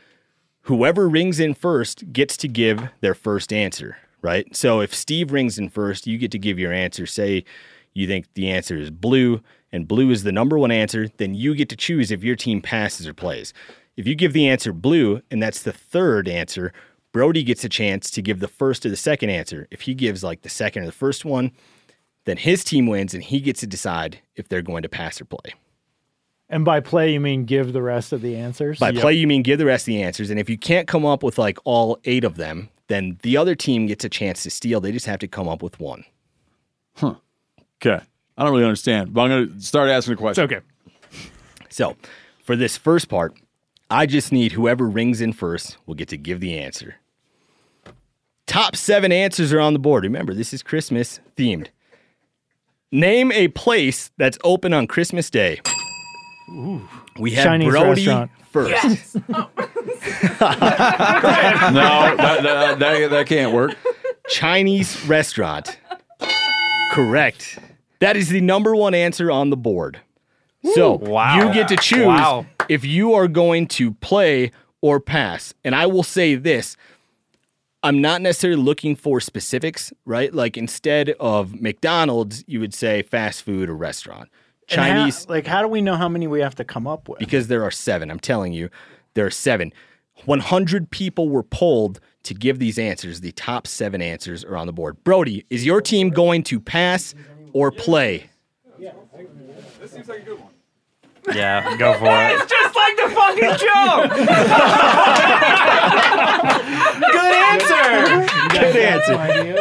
Whoever rings in first gets to give their first answer, right? So if Steve rings in first, you get to give your answer. Say you think the answer is blue, and blue is the number 1 answer, then you get to choose if your team passes or plays. If you give the answer blue, and that's the 3rd answer, Brody gets a chance to give the first or the second answer. If he gives like the second or the first one, then his team wins, and he gets to decide if they're going to pass or play. And by play, you mean give the rest of the answers? By play, you mean give the rest of the answers. And if you can't come up with like all 8 of them, then the other team gets a chance to steal. They just have to come up with 1. Huh. Okay. I don't really understand, but I'm going to start asking the question. It's okay. So for this first part, I just need whoever rings in first will get to give the answer. Top 7 answers are on the board. Remember, this is Christmas themed. Name a place that's open on Christmas Day. Ooh. We have Chinese Brody restaurant. first. Yes. No, that can't work. Chinese restaurant. Correct. That is the number 1 answer on the board. So Wow. you get to choose Wow. if you are going to play or pass. And I will say this, I'm not necessarily looking for specifics, right? Like instead of McDonald's, you would say fast food or restaurant. Chinese. How do we know how many we have to come up with? Because there are 7. I'm telling you, there are 7. 100 people were polled to give these answers. The top 7 answers are on the board. Brody, is your team going to pass or play? This seems like a good one. Yeah, go for it. It's just like the fucking joke. Good answer. Good answer.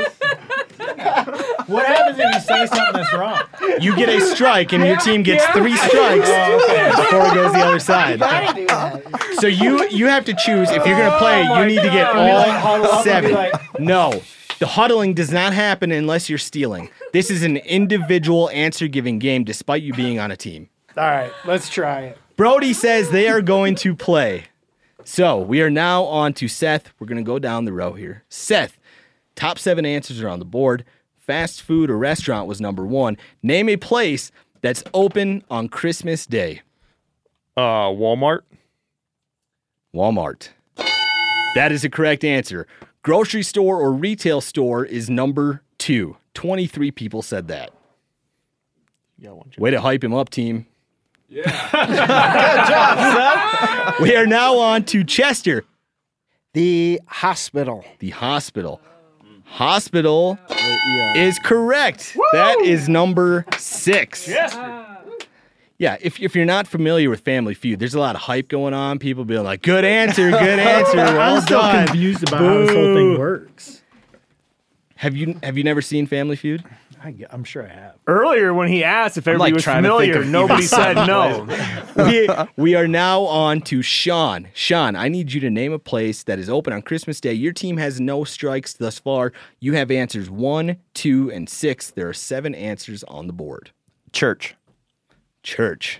What happens if you say something that's wrong? You get a strike, and your team gets 3 strikes before it goes the other side. So you have to choose. If you're going to play, you need to get all 7. No. The huddling does not happen unless you're stealing. This is an individual answer-giving game, despite you being on a team. All right, let's try it. Brody says they are going to play. So we are now on to Seth. We're going to go down the row here. Seth, top 7 answers are on the board. Fast food or restaurant was number 1. Name a place that's open on Christmas Day. Walmart. Walmart. That is the correct answer. Grocery store or retail store is number 2. 23 people said that. Way to hype him up, team. Yeah. Good job, Seth. We are now on to Chester. The hospital. The hospital. Hospital is correct. Woo! That is number 6. Yes. Yeah, if you're not familiar with Family Feud, there's a lot of hype going on. People being like, good answer, good answer. Well I'm still done. confused about how this whole thing works. Have you never seen Family Feud? I'm sure I have. Earlier, when he asked if everybody was familiar, nobody said no. We are now on to Sean. Sean, I need you to name a place that is open on Christmas Day. Your team has no strikes thus far. You have answers 1, 2, and 6. There are 7 answers on the board. Church. Church.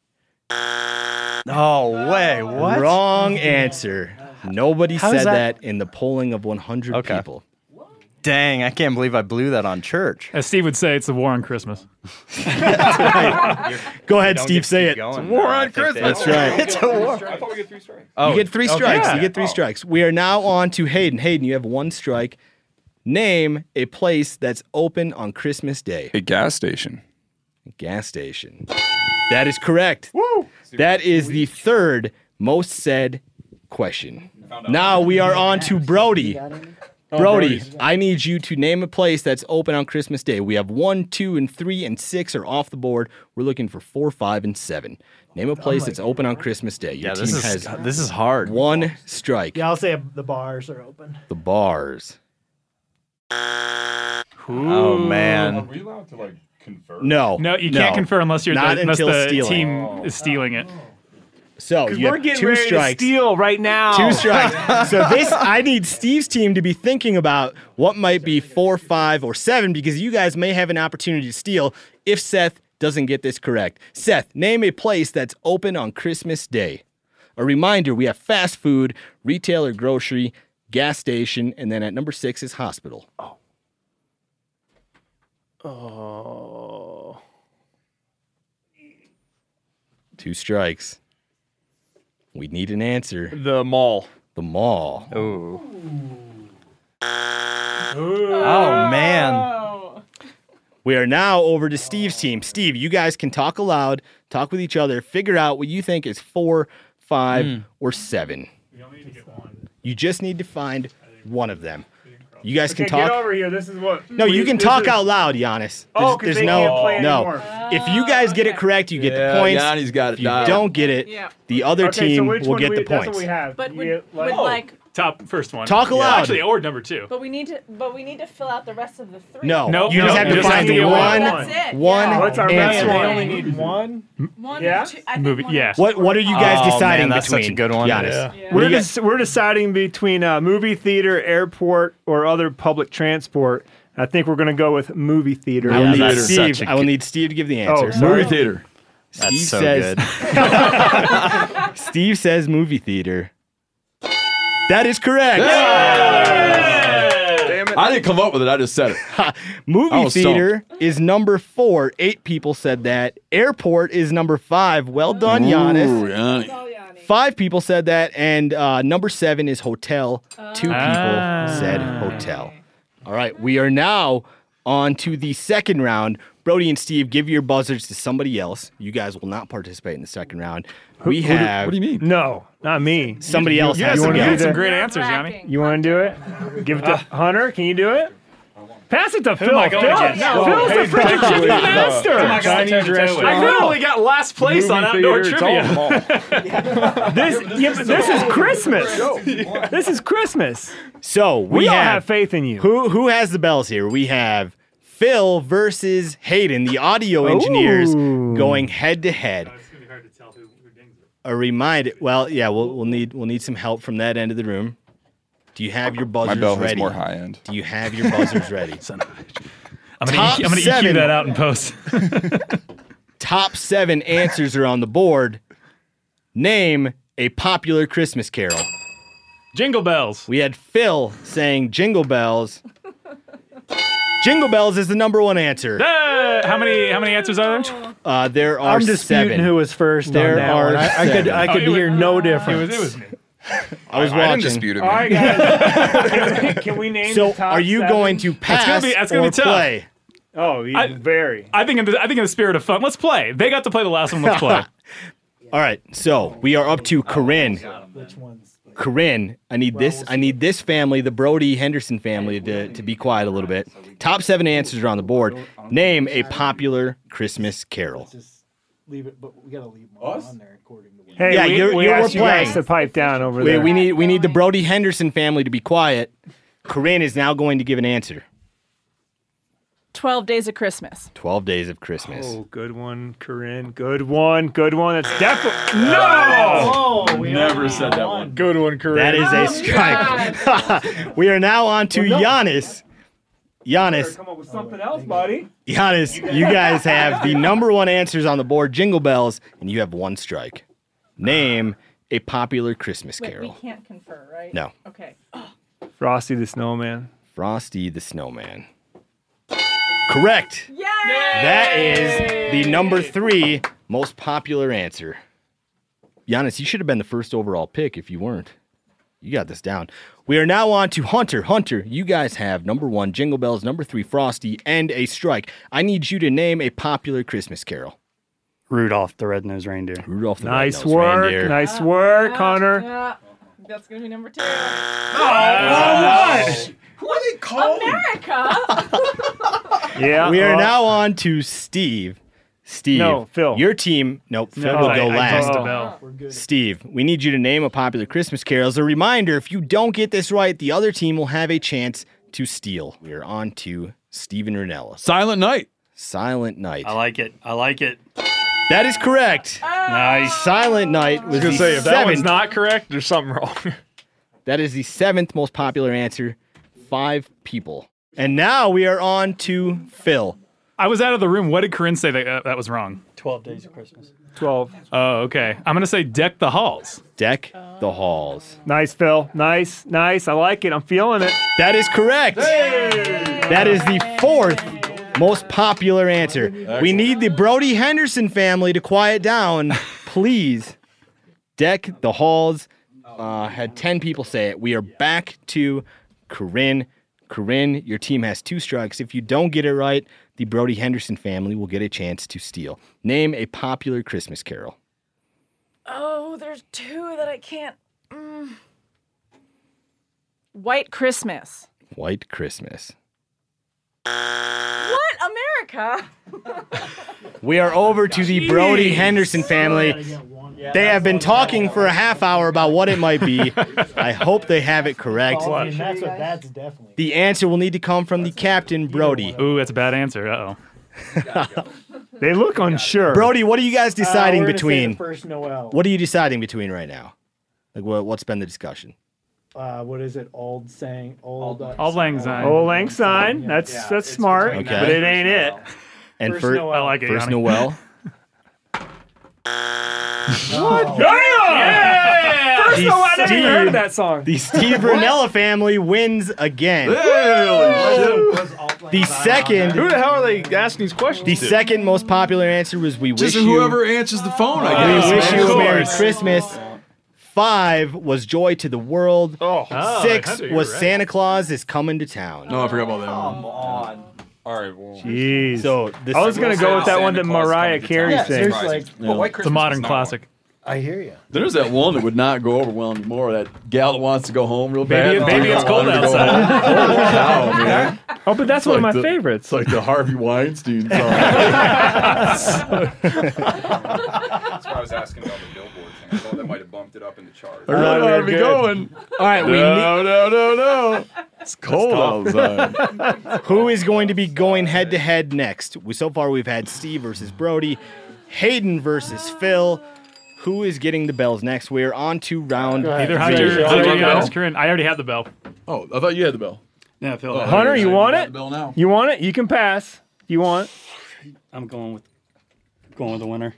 No way. What? Wrong answer. Nobody said that in the polling of 100 people. Dang, I can't believe I blew that on church. As Steve would say, it's a war on Christmas. Go ahead, Steve, say it. It's a war on Christmas. That's right. It's a war. I thought we get 3 strikes. You get 3 strikes. yeah. You get 3 strikes. We are now on to Hayden. Hayden, you have 1 strike. Name a place that's open on Christmas Day. A gas station. A gas station. That is correct. Woo! That is the 3rd most said question. Now we are on to Brody. Brody, I need you to name a place that's open on Christmas Day. We have 1, 2, and 3, and 6 are off the board. We're looking for 4, 5, and 7. Name a place that's open on Christmas Day. Your team has this is hard. 1 strike. Yeah, I'll say the bars are open. The bars. Oh man. Are we allowed to confer? No. No, you can't confer unless unless the stealing. team is stealing it. So Because you we're have getting 2 ready strikes. to steal right now. 2 strikes. So I need Steve's team to be thinking about what might be 4, 5, or 7 because you guys may have an opportunity to steal if Seth doesn't get this correct. Seth, name a place that's open on Christmas Day. A reminder, we have fast food, retail or grocery, gas station, and then at number 6 is hospital. Oh. 2 strikes. We need an answer. The mall. The mall. Oh. Oh man. We are now over to Steve's team. Steve, you guys can talk aloud, talk with each other, figure out what you think is 4, 5, or 7. You don't need to get 1. You just need to find one of them. You guys can Okay, talk. get over here. This is what. No, you can talk out loud, Giannis. Oh, because they can't play anymore. If you guys get it correct, you get the points. Yanni's got it If you dialed. don't get it, the other Okay, so team which will one get do the we, That's points. what we have. But You get, would like, Top first one. Talk aloud. Actually, or number 2. but we need to fill out the rest of the 3. No, Nope, you just no, have you to just have find to get one. That's it. One Yeah. What's our answer. best one? We only need 1. 1, Yeah? 2. I think Movie, 1 yeah. What are you guys Oh, deciding man, that's between? such a good one. Giannis? Yeah. What do you guys- We're deciding between movie theater, airport, or other public transport. I think we're going to go with movie theater. I will Yeah, need that's Steve. such a I will good- need Steve to give the answer. Oh, sorry. Movie theater. That's Steve so says. good. Steve says movie theater. That is correct. Damn it. I didn't come up with it. I just said it. I Movie was theater is number 4. 8 people said that. Airport is number 5. Well done, Giannis. Ooh, Yanni. 5 people said that. And number 7 is hotel. 2 people said hotel. All right, we are now on to the second round. Brody and Steve, give your buzzers to somebody else. You guys will not participate in the second round. We have. What do you mean? No, not me. Somebody else You has had to some, go. some great answers, Yanni. You want to do it? Give it to Hunter. Can you do it? Pass it to Phil. am I going against? Phil's the freaking chicken master. Chinese restaurant. I literally got last place on outdoor trivia. This is Christmas. This is Christmas. So We all have faith in you. Who has the bells here? We have Phil versus Hayden, the audio engineers, going head to head. A reminder. Well, yeah, we'll need some help from that end of the room. Do you have your buzzers My bell has ready? more high end. Do you have your buzzers ready? I'm gonna EQ that out in post. Top 7 answers are on the board. Name a popular Christmas carol. Jingle bells. We had Phil saying Jingle Bells. Jingle Bells is the number 1 answer. How many answers are there? There are I'm disputing 7. who was first There on that are one. I could Oh, hear no difference. It was me. I was I didn't watching. dispute it. All right, guys. Can we name So, the top are you 7? going to pass that's gonna or be tough. play? Oh, very. I think in the spirit of fun, let's play. They got to play the last one. Let's play. All right, so we are up to Corinne. Corinne, I need this family, the Brody Henderson family, to be quiet a little bit. Top 7 answers are on the board. Name a popular Christmas carol. Leave it, but we gotta leave one on there according to. Hey, Yeah, we you're asked you guys playing. to pipe down over there. We need the Brody Henderson family to be quiet. Corinne is now going to give an answer. 12 Days of Christmas. 12 Days of Christmas. Oh, good one, Corinne. Good one. Good one. That's definitely no. Never said that one. Good one, Corinne. That is a strike. We are now on to Giannis. Giannis, Come up with something else, buddy. Giannis, you guys have the number 1 answers on the board, Jingle Bells, and you have 1 strike. Name a popular Christmas Wait, carol. we can't confer, right? No. Okay. Frosty the Snowman. Frosty the Snowman. Correct. Yay! That is the number 3 most popular answer. Giannis, you should have been the first overall pick if you weren't. You got this down. We are now on to Hunter. Hunter, you guys have number 1, Jingle Bells, number 3, Frosty, and a strike. I need you to name a popular Christmas carol. Rudolph the Red-Nosed Reindeer. Rudolph the Nice Red-Nosed work. Reindeer. Nice work, Hunter. Yeah. That's going to be number 2. Who are they called? America! Yeah. We are now on to Steve. Steve. No, Phil. Your team. Nope, Phil will go I last. buzzed the bell. Steve, we need you to name a popular Christmas carol. As a reminder, if you don't get this right, the other team will have a chance to steal. We are on to Steven Ranella. Silent Night. Silent Night. I like it. I like it. That is correct. Nice. Silent Night was I was the gonna say, if that one's 7th. not correct, there's something wrong. That is the 7th most popular answer. 5 people. And now we are on to Phil. I was out of the room. What did Corinne say that was wrong? 12 Days of Christmas. 12. Oh, okay. I'm gonna say Deck the Halls. Deck the Halls. Nice, Phil. Nice. Nice. I like it. I'm feeling it. That is correct. That is the 4th most popular answer. We need the Brody Henderson family to quiet down, please. Deck the Halls. Had 10 people say it. We are back to Corinne. Corinne, your team has 2 strikes. If you don't get it right, the Brody Henderson family will get a chance to steal. Name a popular Christmas carol. Oh, there's 2 that I can't. White Christmas. White Christmas. What? America? We are over to the Brody Henderson family. They have been talking for a half hour about what it might be. I hope they have it correct. I mean, that's definitely. The answer will need to come from the captain, Brody. Ooh, that's a bad answer. Uh-oh. They look unsure. Brody, what are you guys deciding we're gonna say between? the first Noel. What are you deciding between right now? Like, what's been the discussion? What is it? Old saying. Old Lang Syne. Old Lang Syne. That's smart, Okay. but it ain't it. And First for Noel. I like it. first Yanni. Noel. Yeah! first one. I never even heard of that song. The Steve Ranella family wins again. The second. Who the hell are they asking these questions? The to? second most popular answer was "We wish Just you." whoever answers the phone, I guess. We wish you a Of Merry course. Christmas. 5 was Joy to the World. Oh. 6 Hunter, you're was right. Santa Claus is Coming to Town. No, I forgot about that one. Come on. All right, well. Jeez. So this I was gonna go with that one that Santa Claus Mariah Coming to Carey Town. sings. There's like, Well, White It's a Christmas modern is not classic. I hear you. There's that one that would not go over well anymore. That gal that wants to go home real bad. Baby, it's cold outside. Holy cow, man. Oh, but that's one of my Like the- favorites. It's like the Harvey Weinstein song. That's why I was asking about the Billboard thing. I thought that might have bumped it up in the chart. I really want to be going. All right, No. It's cold outside. Who is going to be going head to head next? So far, we've had Steve versus Brody, Hayden versus Phil. Who is getting the bells next? We're on to round Either three. Hunter, Hunter, Hunter, you Giannis, got Corinne. I already had the bell. Oh, I thought you had the bell. Yeah, Phil. Oh, Hunter, you want got it? the bell now. You want it? You can pass. If you want. I'm going with the winner.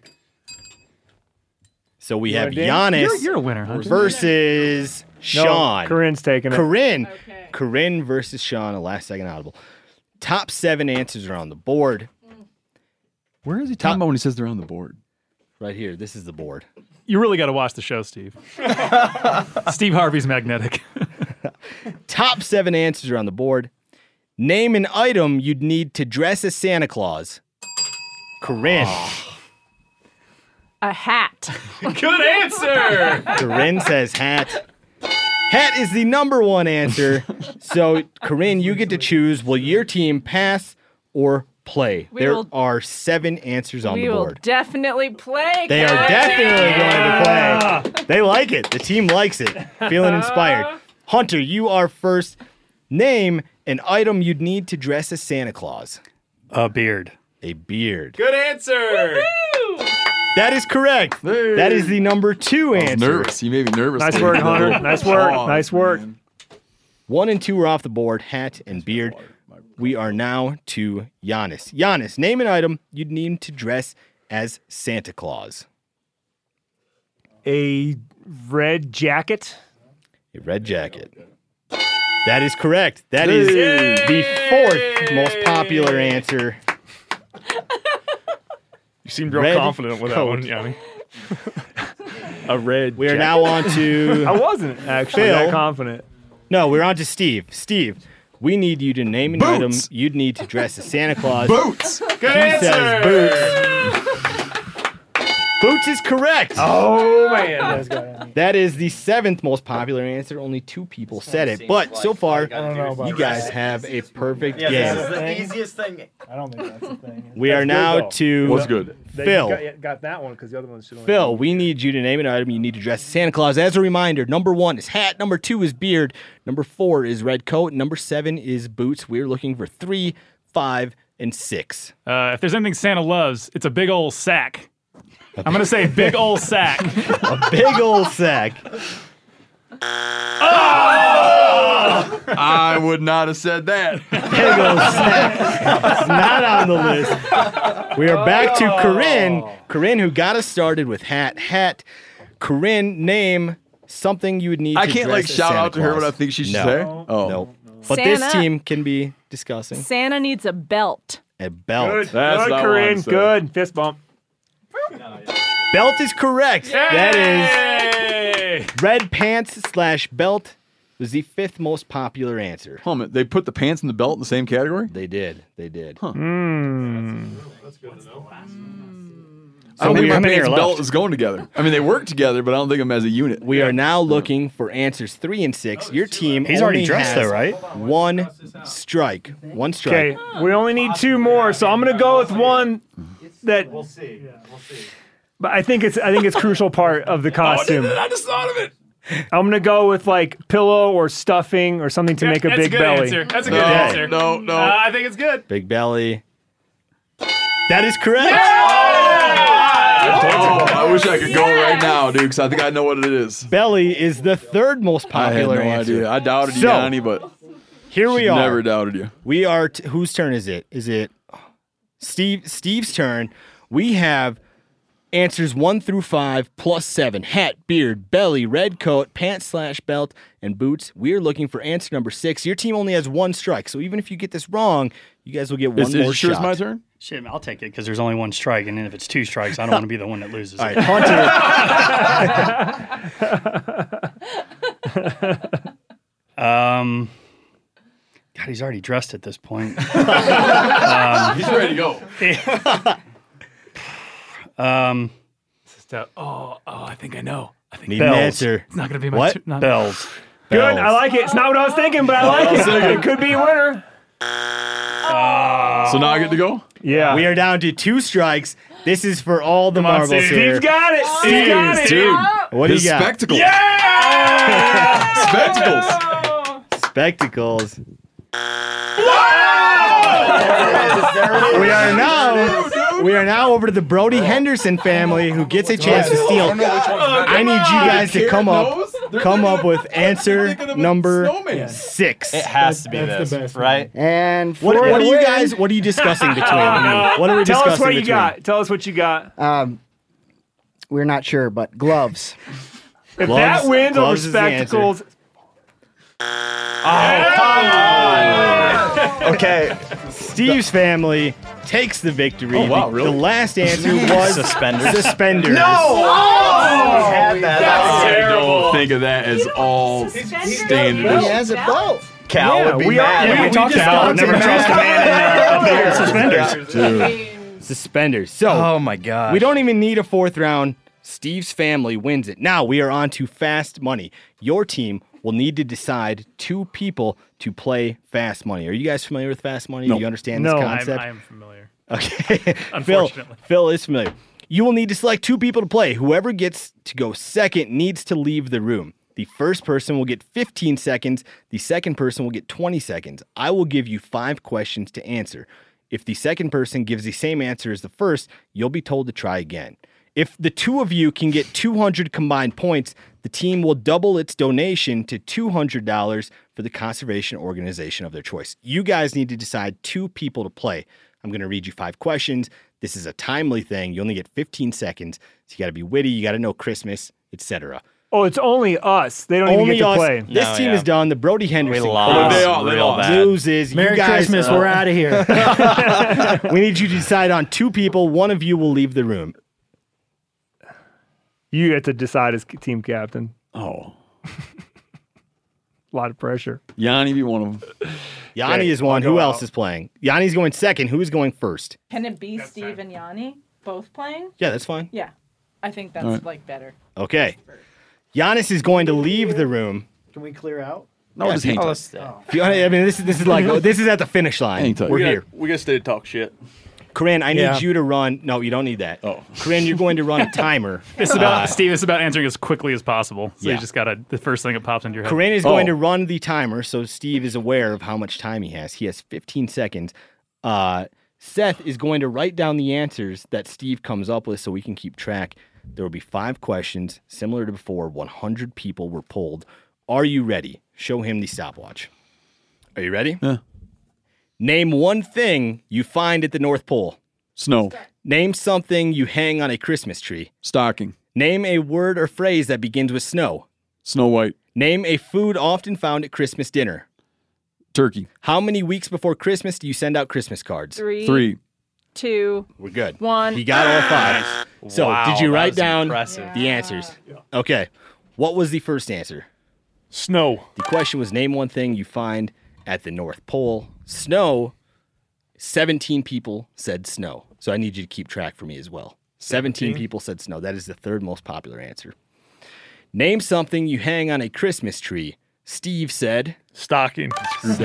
So we You have want it, Giannis You're a winner, Hunter. versus Sean. No, Corinne's taking it. Corinne. Corinne versus Sean, a last second audible. Top 7 answers are on the board. Where is he talking about when he says they're on the board? Right here. This is the board. You really got to watch the show, Steve. Steve Harvey's magnetic. Top 7 answers are on the board. Name an item you'd need to dress as Santa Claus. Corinne. A hat. Good answer. Corinne says hat. Hat is the number 1 answer. So, Corinne, you get to choose. Will your team pass or play? We There will- are 7 answers on We the will board. definitely play. They are definitely going to play. They like it. The team likes it. Feeling inspired. Hunter, you are first. Name an item you'd need to dress as Santa Claus. A beard. A beard. Good answer. That is correct. That is the number 2 I was answer. nervous. He made me nervous. Nice there. work, Hunter. Nice work. Oh, Nice work. man. 1 and 2 are off the board. Hat and beard. We are now to Giannis. Giannis, name an item you'd need to dress as Santa Claus. A red jacket. A red jacket. That is correct. That is the 4th most popular answer. You seemed real Red confident with that coat. one, Yanni. A red. We are jacket. now on to I wasn't actually Phil. that confident. No, we're on to Steve. Steve, we need you to name an Boots. item you'd need to dress as Santa Claus. Boots. Good He answer. says boots. Boots is correct. Oh man. That is the 7th most popular answer. Only 2 people said it. But so far, you guys have a perfect game. the easiest thing. I don't think that's a thing. We are That's now good, though. to What's good? Phil. Got that one because the other ones should only. Phil, we need you to name an item you need to dress as Santa Claus. As a reminder, number 1 is hat, number 2 is beard, number 4 is red coat, number 7 is boots. We're looking for 3, 5, and 6. If there's anything Santa loves, it's a big old sack. I'm going to say big old sack. A big old sack. I would not have said that. Big old sack. It's not on the list. We are back to Corinne. Corinne, who got us started with hat. Hat. Corinne, name something you would need I to can't dress like as shout Santa out to her Claus. what I think she should No. say. Oh, No. But this Santa. team can be discussing Santa needs a belt. a belt. Good, That's good, not what Corinne. I'm saying. Good. Fist bump. Belt is correct. That Hey! is red pants / belt was the 5th most popular answer. Hold on, they put the pants and the belt in the same category? They did. They did. Huh. I don't So think we my are- pants and belt is going together. I mean, they work together, but I don't think them as a unit. We are now looking for answers 3 and 6. Your team He's only already dressed has though, right? One strike. One strike. Okay, we only need 2 more, so I'm gonna go with one that. We'll see. But I think it's crucial part of the costume. I just thought of it. I'm gonna go with like pillow or stuffing or something to make a That's big a good belly. answer. That's a good No, answer. no. I think it's good. Big belly. That is correct. Oh, I wish I could go right now, dude, because I think I know what it is. Belly is the 3rd most I had popular no answer. idea. I doubted you, So, Yanni, but Here we are. never doubted you. We are. Whose turn is it? Is it Steve's turn? We have Answers 1 through 5 plus 7. Hat, beard, belly, red coat, pants/belt, and boots. We are looking for answer number 6. Your team only has 1 strike, so even if you get this wrong, you guys will get one more Is sure shot. it's my turn? Shit, I'll take it because there's only 1 strike, and then if it's 2 strikes, I don't want to be the one that loses. All right, Hunter. God, he's already dressed at this point. He's ready to go. I think I know. I think Need an answer. It's not going to be my What? turn. Bells. Good. I like it. It's not what I was thinking, but I like it. It could be a winner. So now I get to go? Yeah. We are down to 2 strikes. This is for all the marbles here. Steve's got it. Steve's got it. Dude. What do His you got? spectacles. Yeah! Spectacles. We are now over to the Brody Henderson family, who gets a chance to steal. I need you guys to come up with answer number 6. It has to be That's this, the best right? And What for are the you win- guys? What are you discussing between? What are we Tell discussing us what you between? got. Tell us what you got. We're not sure, but gloves. If Gloves- that wins over gloves is the answer. spectacles, Okay, Steve's family takes the victory. Oh, wow, really? The last answer was Suspenders. Suspenders. Had that. I don't think of that as all standard. He has it both. Cal would be mad. we talked about never trust a man in suspenders. Suspenders. So, Oh my god. we don't even need a 4th round. Steve's family wins it. Now we are on to Fast Money. Your team will need to decide 2 people to play Fast Money. Are you guys familiar with Fast Money? No. Do you understand this concept? I am familiar. Okay. Unfortunately. Phil is familiar. You will need to select 2 people to play. Whoever gets to go second needs to leave the room. The first person will get 15 seconds. The second person will get 20 seconds. I will give you 5 questions to answer. If the second person gives the same answer as the first, you'll be told to try again. If the 2 of you can get 200 combined points, the team will double its donation to $200 for the conservation organization of their choice. You guys need to decide 2 people to play. I'm going to read you 5 questions. This is a timely thing. You only get 15 seconds. So you got to be witty. You got to know Christmas, etc. Oh, it's only us. They don't even Only get to us. play. This No, team yeah. is done. The Brody Henderson lost. They Real lost. bad. loses. Merry you guys, Christmas. We're out of here. We need you to decide on 2 people. One of you will leave the room. You get to decide as team captain. Oh. A lot of pressure. Yanni be one of them. Yanni is one. I'll go Who else out. is playing? Yanni's going second. Who is going first? Can it be Steve and Yanni both playing? Yeah, that's fine. Yeah. I think that's right. like better. Okay. Giannis is going to leave the room. Can we clear out? No, just hang tight. If you- I mean, this is like this is at the finish line. Hang tight. We're here. We got to stay to talk shit. Corinne, I need Yeah. you to run. No, you don't need that. Oh. Corinne, you're going to run a timer. It's about Steve. It's about answering as quickly as possible. So Yeah. you just gotta the first thing that pops into your head. Corinne is going Oh. to run the timer, so Steve is aware of how much time he has. He has 15 seconds. Seth is going to write down the answers that Steve comes up with so we can keep track. There will be 5 questions, similar to before. 100 people were polled. Are you ready? Show him the stopwatch. Are you ready? Yeah. Name one thing you find at the North Pole. Snow. Name something you hang on a Christmas tree. Stocking. Name a word or phrase that begins with snow. Snow White. Name a food often found at Christmas dinner. Turkey. How many weeks before Christmas do you send out Christmas cards? 3. 2, We're good. 1. He got all 5. So, Wow, did you that write was down impressive. the answers? Okay. What was the first answer? Snow. The question was name one thing you find at the North Pole. Snow. 17 people said snow. So I need you to keep track for me as well. 17 people said snow. That is the 3rd most popular answer. Name something you hang on a Christmas tree. Steve said Stocking. But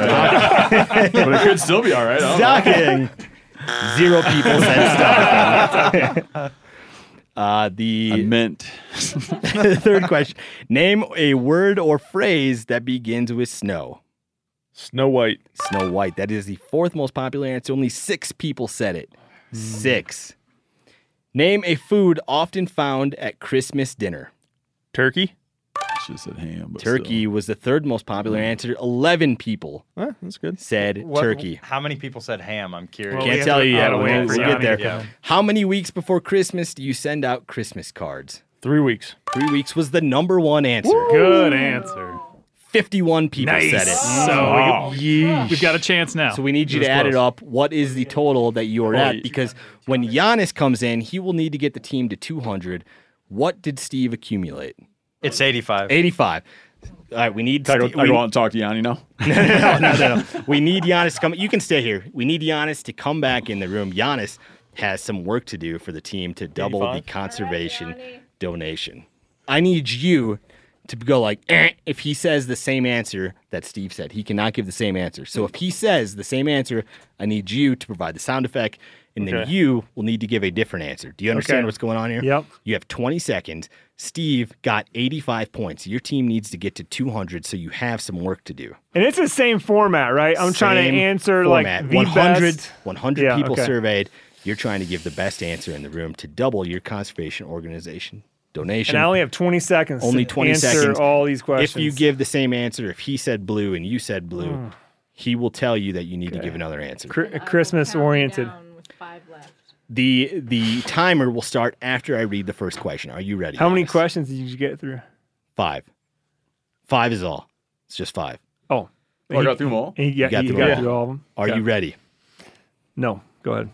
it could still be all right. I don't know. stocking. 0 people said stocking. I The meant. third question. Name a word or phrase that begins with snow. Snow White. Snow White. That is the 4th most popular answer. Only 6 people said it. 6. Name a food often found at Christmas dinner. Turkey. should have said ham. But Turkey was the third most popular answer. 11 people that's good. said turkey. How many people said ham? I'm curious. Can't tell you yet. We'll get there. Yeah. How many weeks before Christmas do you send out Christmas cards? 3 weeks. 3 weeks was the number one answer. Good answer. 51 people said it. So we've got a chance now. So we need you to add it up. What is the total that you are at? Because when Giannis comes in, he will need to get the team to 200. What did Steve accumulate? It's 85. 85. All right, we need... I go out and talk to Yanni now? No. We need Giannis to come... You can stay here. We need Giannis to come back in the room. Giannis has some work to do for the team to double 85? the conservation donation. I need you to go like, if he says the same answer that Steve said. He cannot give the same answer. So if he says the same answer, I need you to provide the sound effect, and then you will need to give a different answer. Do you understand what's going on here? Yep. You have 20 seconds. Steve got 85 points. Your team needs to get to 200, so you have some work to do. And it's the same format, right? I'm trying to answer format. like the 100, best. 100 people surveyed. You're trying to give the best answer in the room to double your conservation organization donation. And I only have 20 seconds only to 20 answer seconds. all these questions. If you give the same answer, if he said blue and you said blue, he will tell you that you need to give another answer. Christmas oriented. The timer will start after I read the first question. Are you ready? How many questions did you get through? 5. 5 is all. It's just 5. Oh. I got through them all? You got through all of them? Are you ready? No. Go ahead.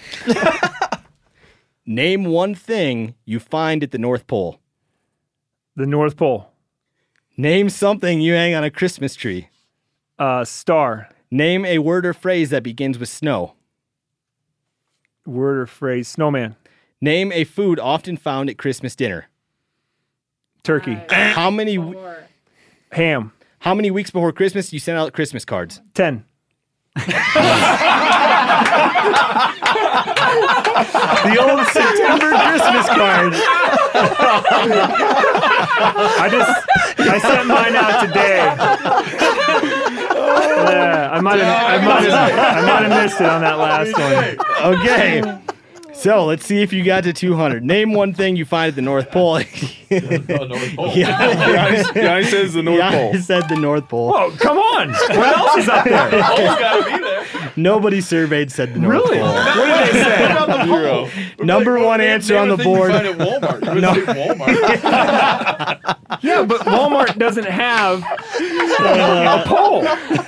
Name one thing you find at the North Pole. The North Pole. Name something you hang on a Christmas tree. Star. Name a word or phrase that begins with snow. Word or phrase. Snowman. Name a food often found at Christmas dinner. Turkey. How many? Ham. How many weeks before Christmas do you send out Christmas cards? 10. The old September Christmas card. I sent mine out today. Yeah, I might have missed it on that last one. Okay. So let's see if you got to 200. Name one thing you find at the North Pole. North Pole. Yanni says the North Pole. Yanni said the North Pole. Oh, come on. What else is up there? Always got to be there. Nobody surveyed said the North Really? Pole. What did they say? Zero. Number one answer on the board. You find at Walmart. Walmart. Yeah, but Walmart doesn't have a pole.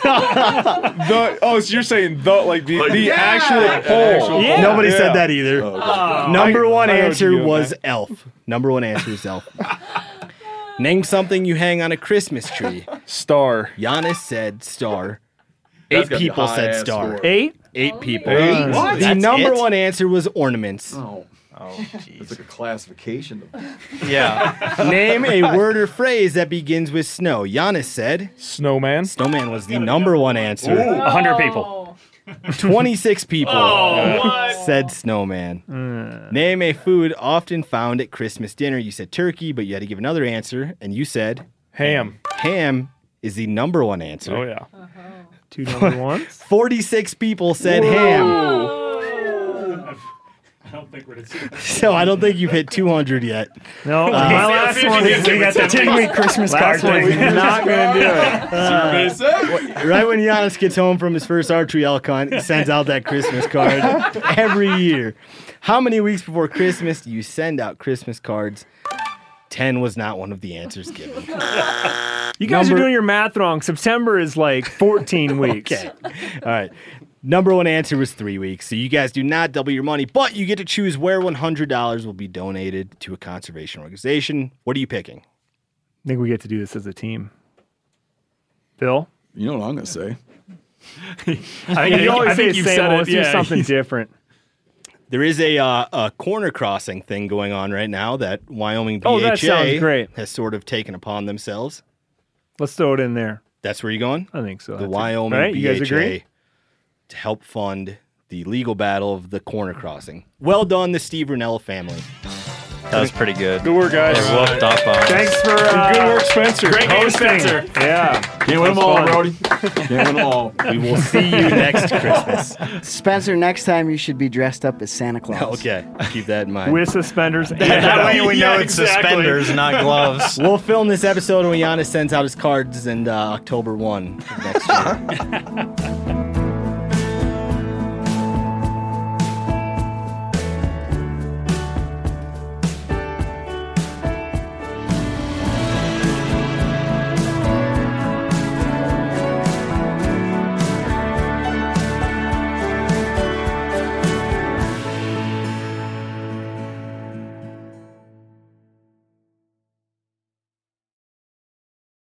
So you're saying the actual pole. Yeah. Nobody said that either. Number one I know what answer you're doing, was man. elf. Number one answer is elf. Name something you hang on a Christmas tree. Star. Giannis said star. That's 8 gotta be people high said ass star. score. 8? 8 people. What? The That's number it? one answer was ornaments. Oh, jeez. it's like a classification. Yeah. Name a word or phrase that begins with snow. Giannis said Snowman. snowman was the number one answer. 100 people. 26 people said snowman. Name a food often found at Christmas dinner. You said turkey, but you had to give another answer, and you said Ham. ham is the number one answer. Oh, yeah. 2 number ones. 46 people said ham. I don't think we're going to see that. So I don't think you've hit 200 yet. No, my last one is We got the 10-week Christmas card. last one is not going to do it. Right when Giannis gets home from his first archery elk hunt, he sends out that Christmas card every year. How many weeks before Christmas do you send out Christmas cards? 10 was not one of the answers given. You guys are doing your math wrong. September is like 14 weeks. Okay. All right. Number one answer was 3 weeks. So you guys do not double your money, but you get to choose where $100 will be donated to a conservation organization. What are you picking? I think we get to do this as a team. Bill? You know what I'm going to say. You always say you've the same said one. it. Let's do something different. There is a corner crossing thing going on right now that Wyoming BHA that sounds great. has sort of taken upon themselves. Let's throw it in there. That's where you're going? I think so. The That's it. Wyoming Right? BHA You guys agree? to help fund the legal battle of the corner crossing. Well done, the Steve Brunello family. That was pretty good. Good work, guys. They whooped up on us. Thanks for Good work, Spencer. great game, Spencer. Yeah. Can't win them all, Brody. Can't win them all. We will see you next Christmas. Spencer, next time you should be dressed up as Santa Claus. Okay, keep that in mind. With suspenders. That way we know Yeah, it's exactly. suspenders, not gloves. We'll film this episode when Giannis sends out his cards in October 1 of next year.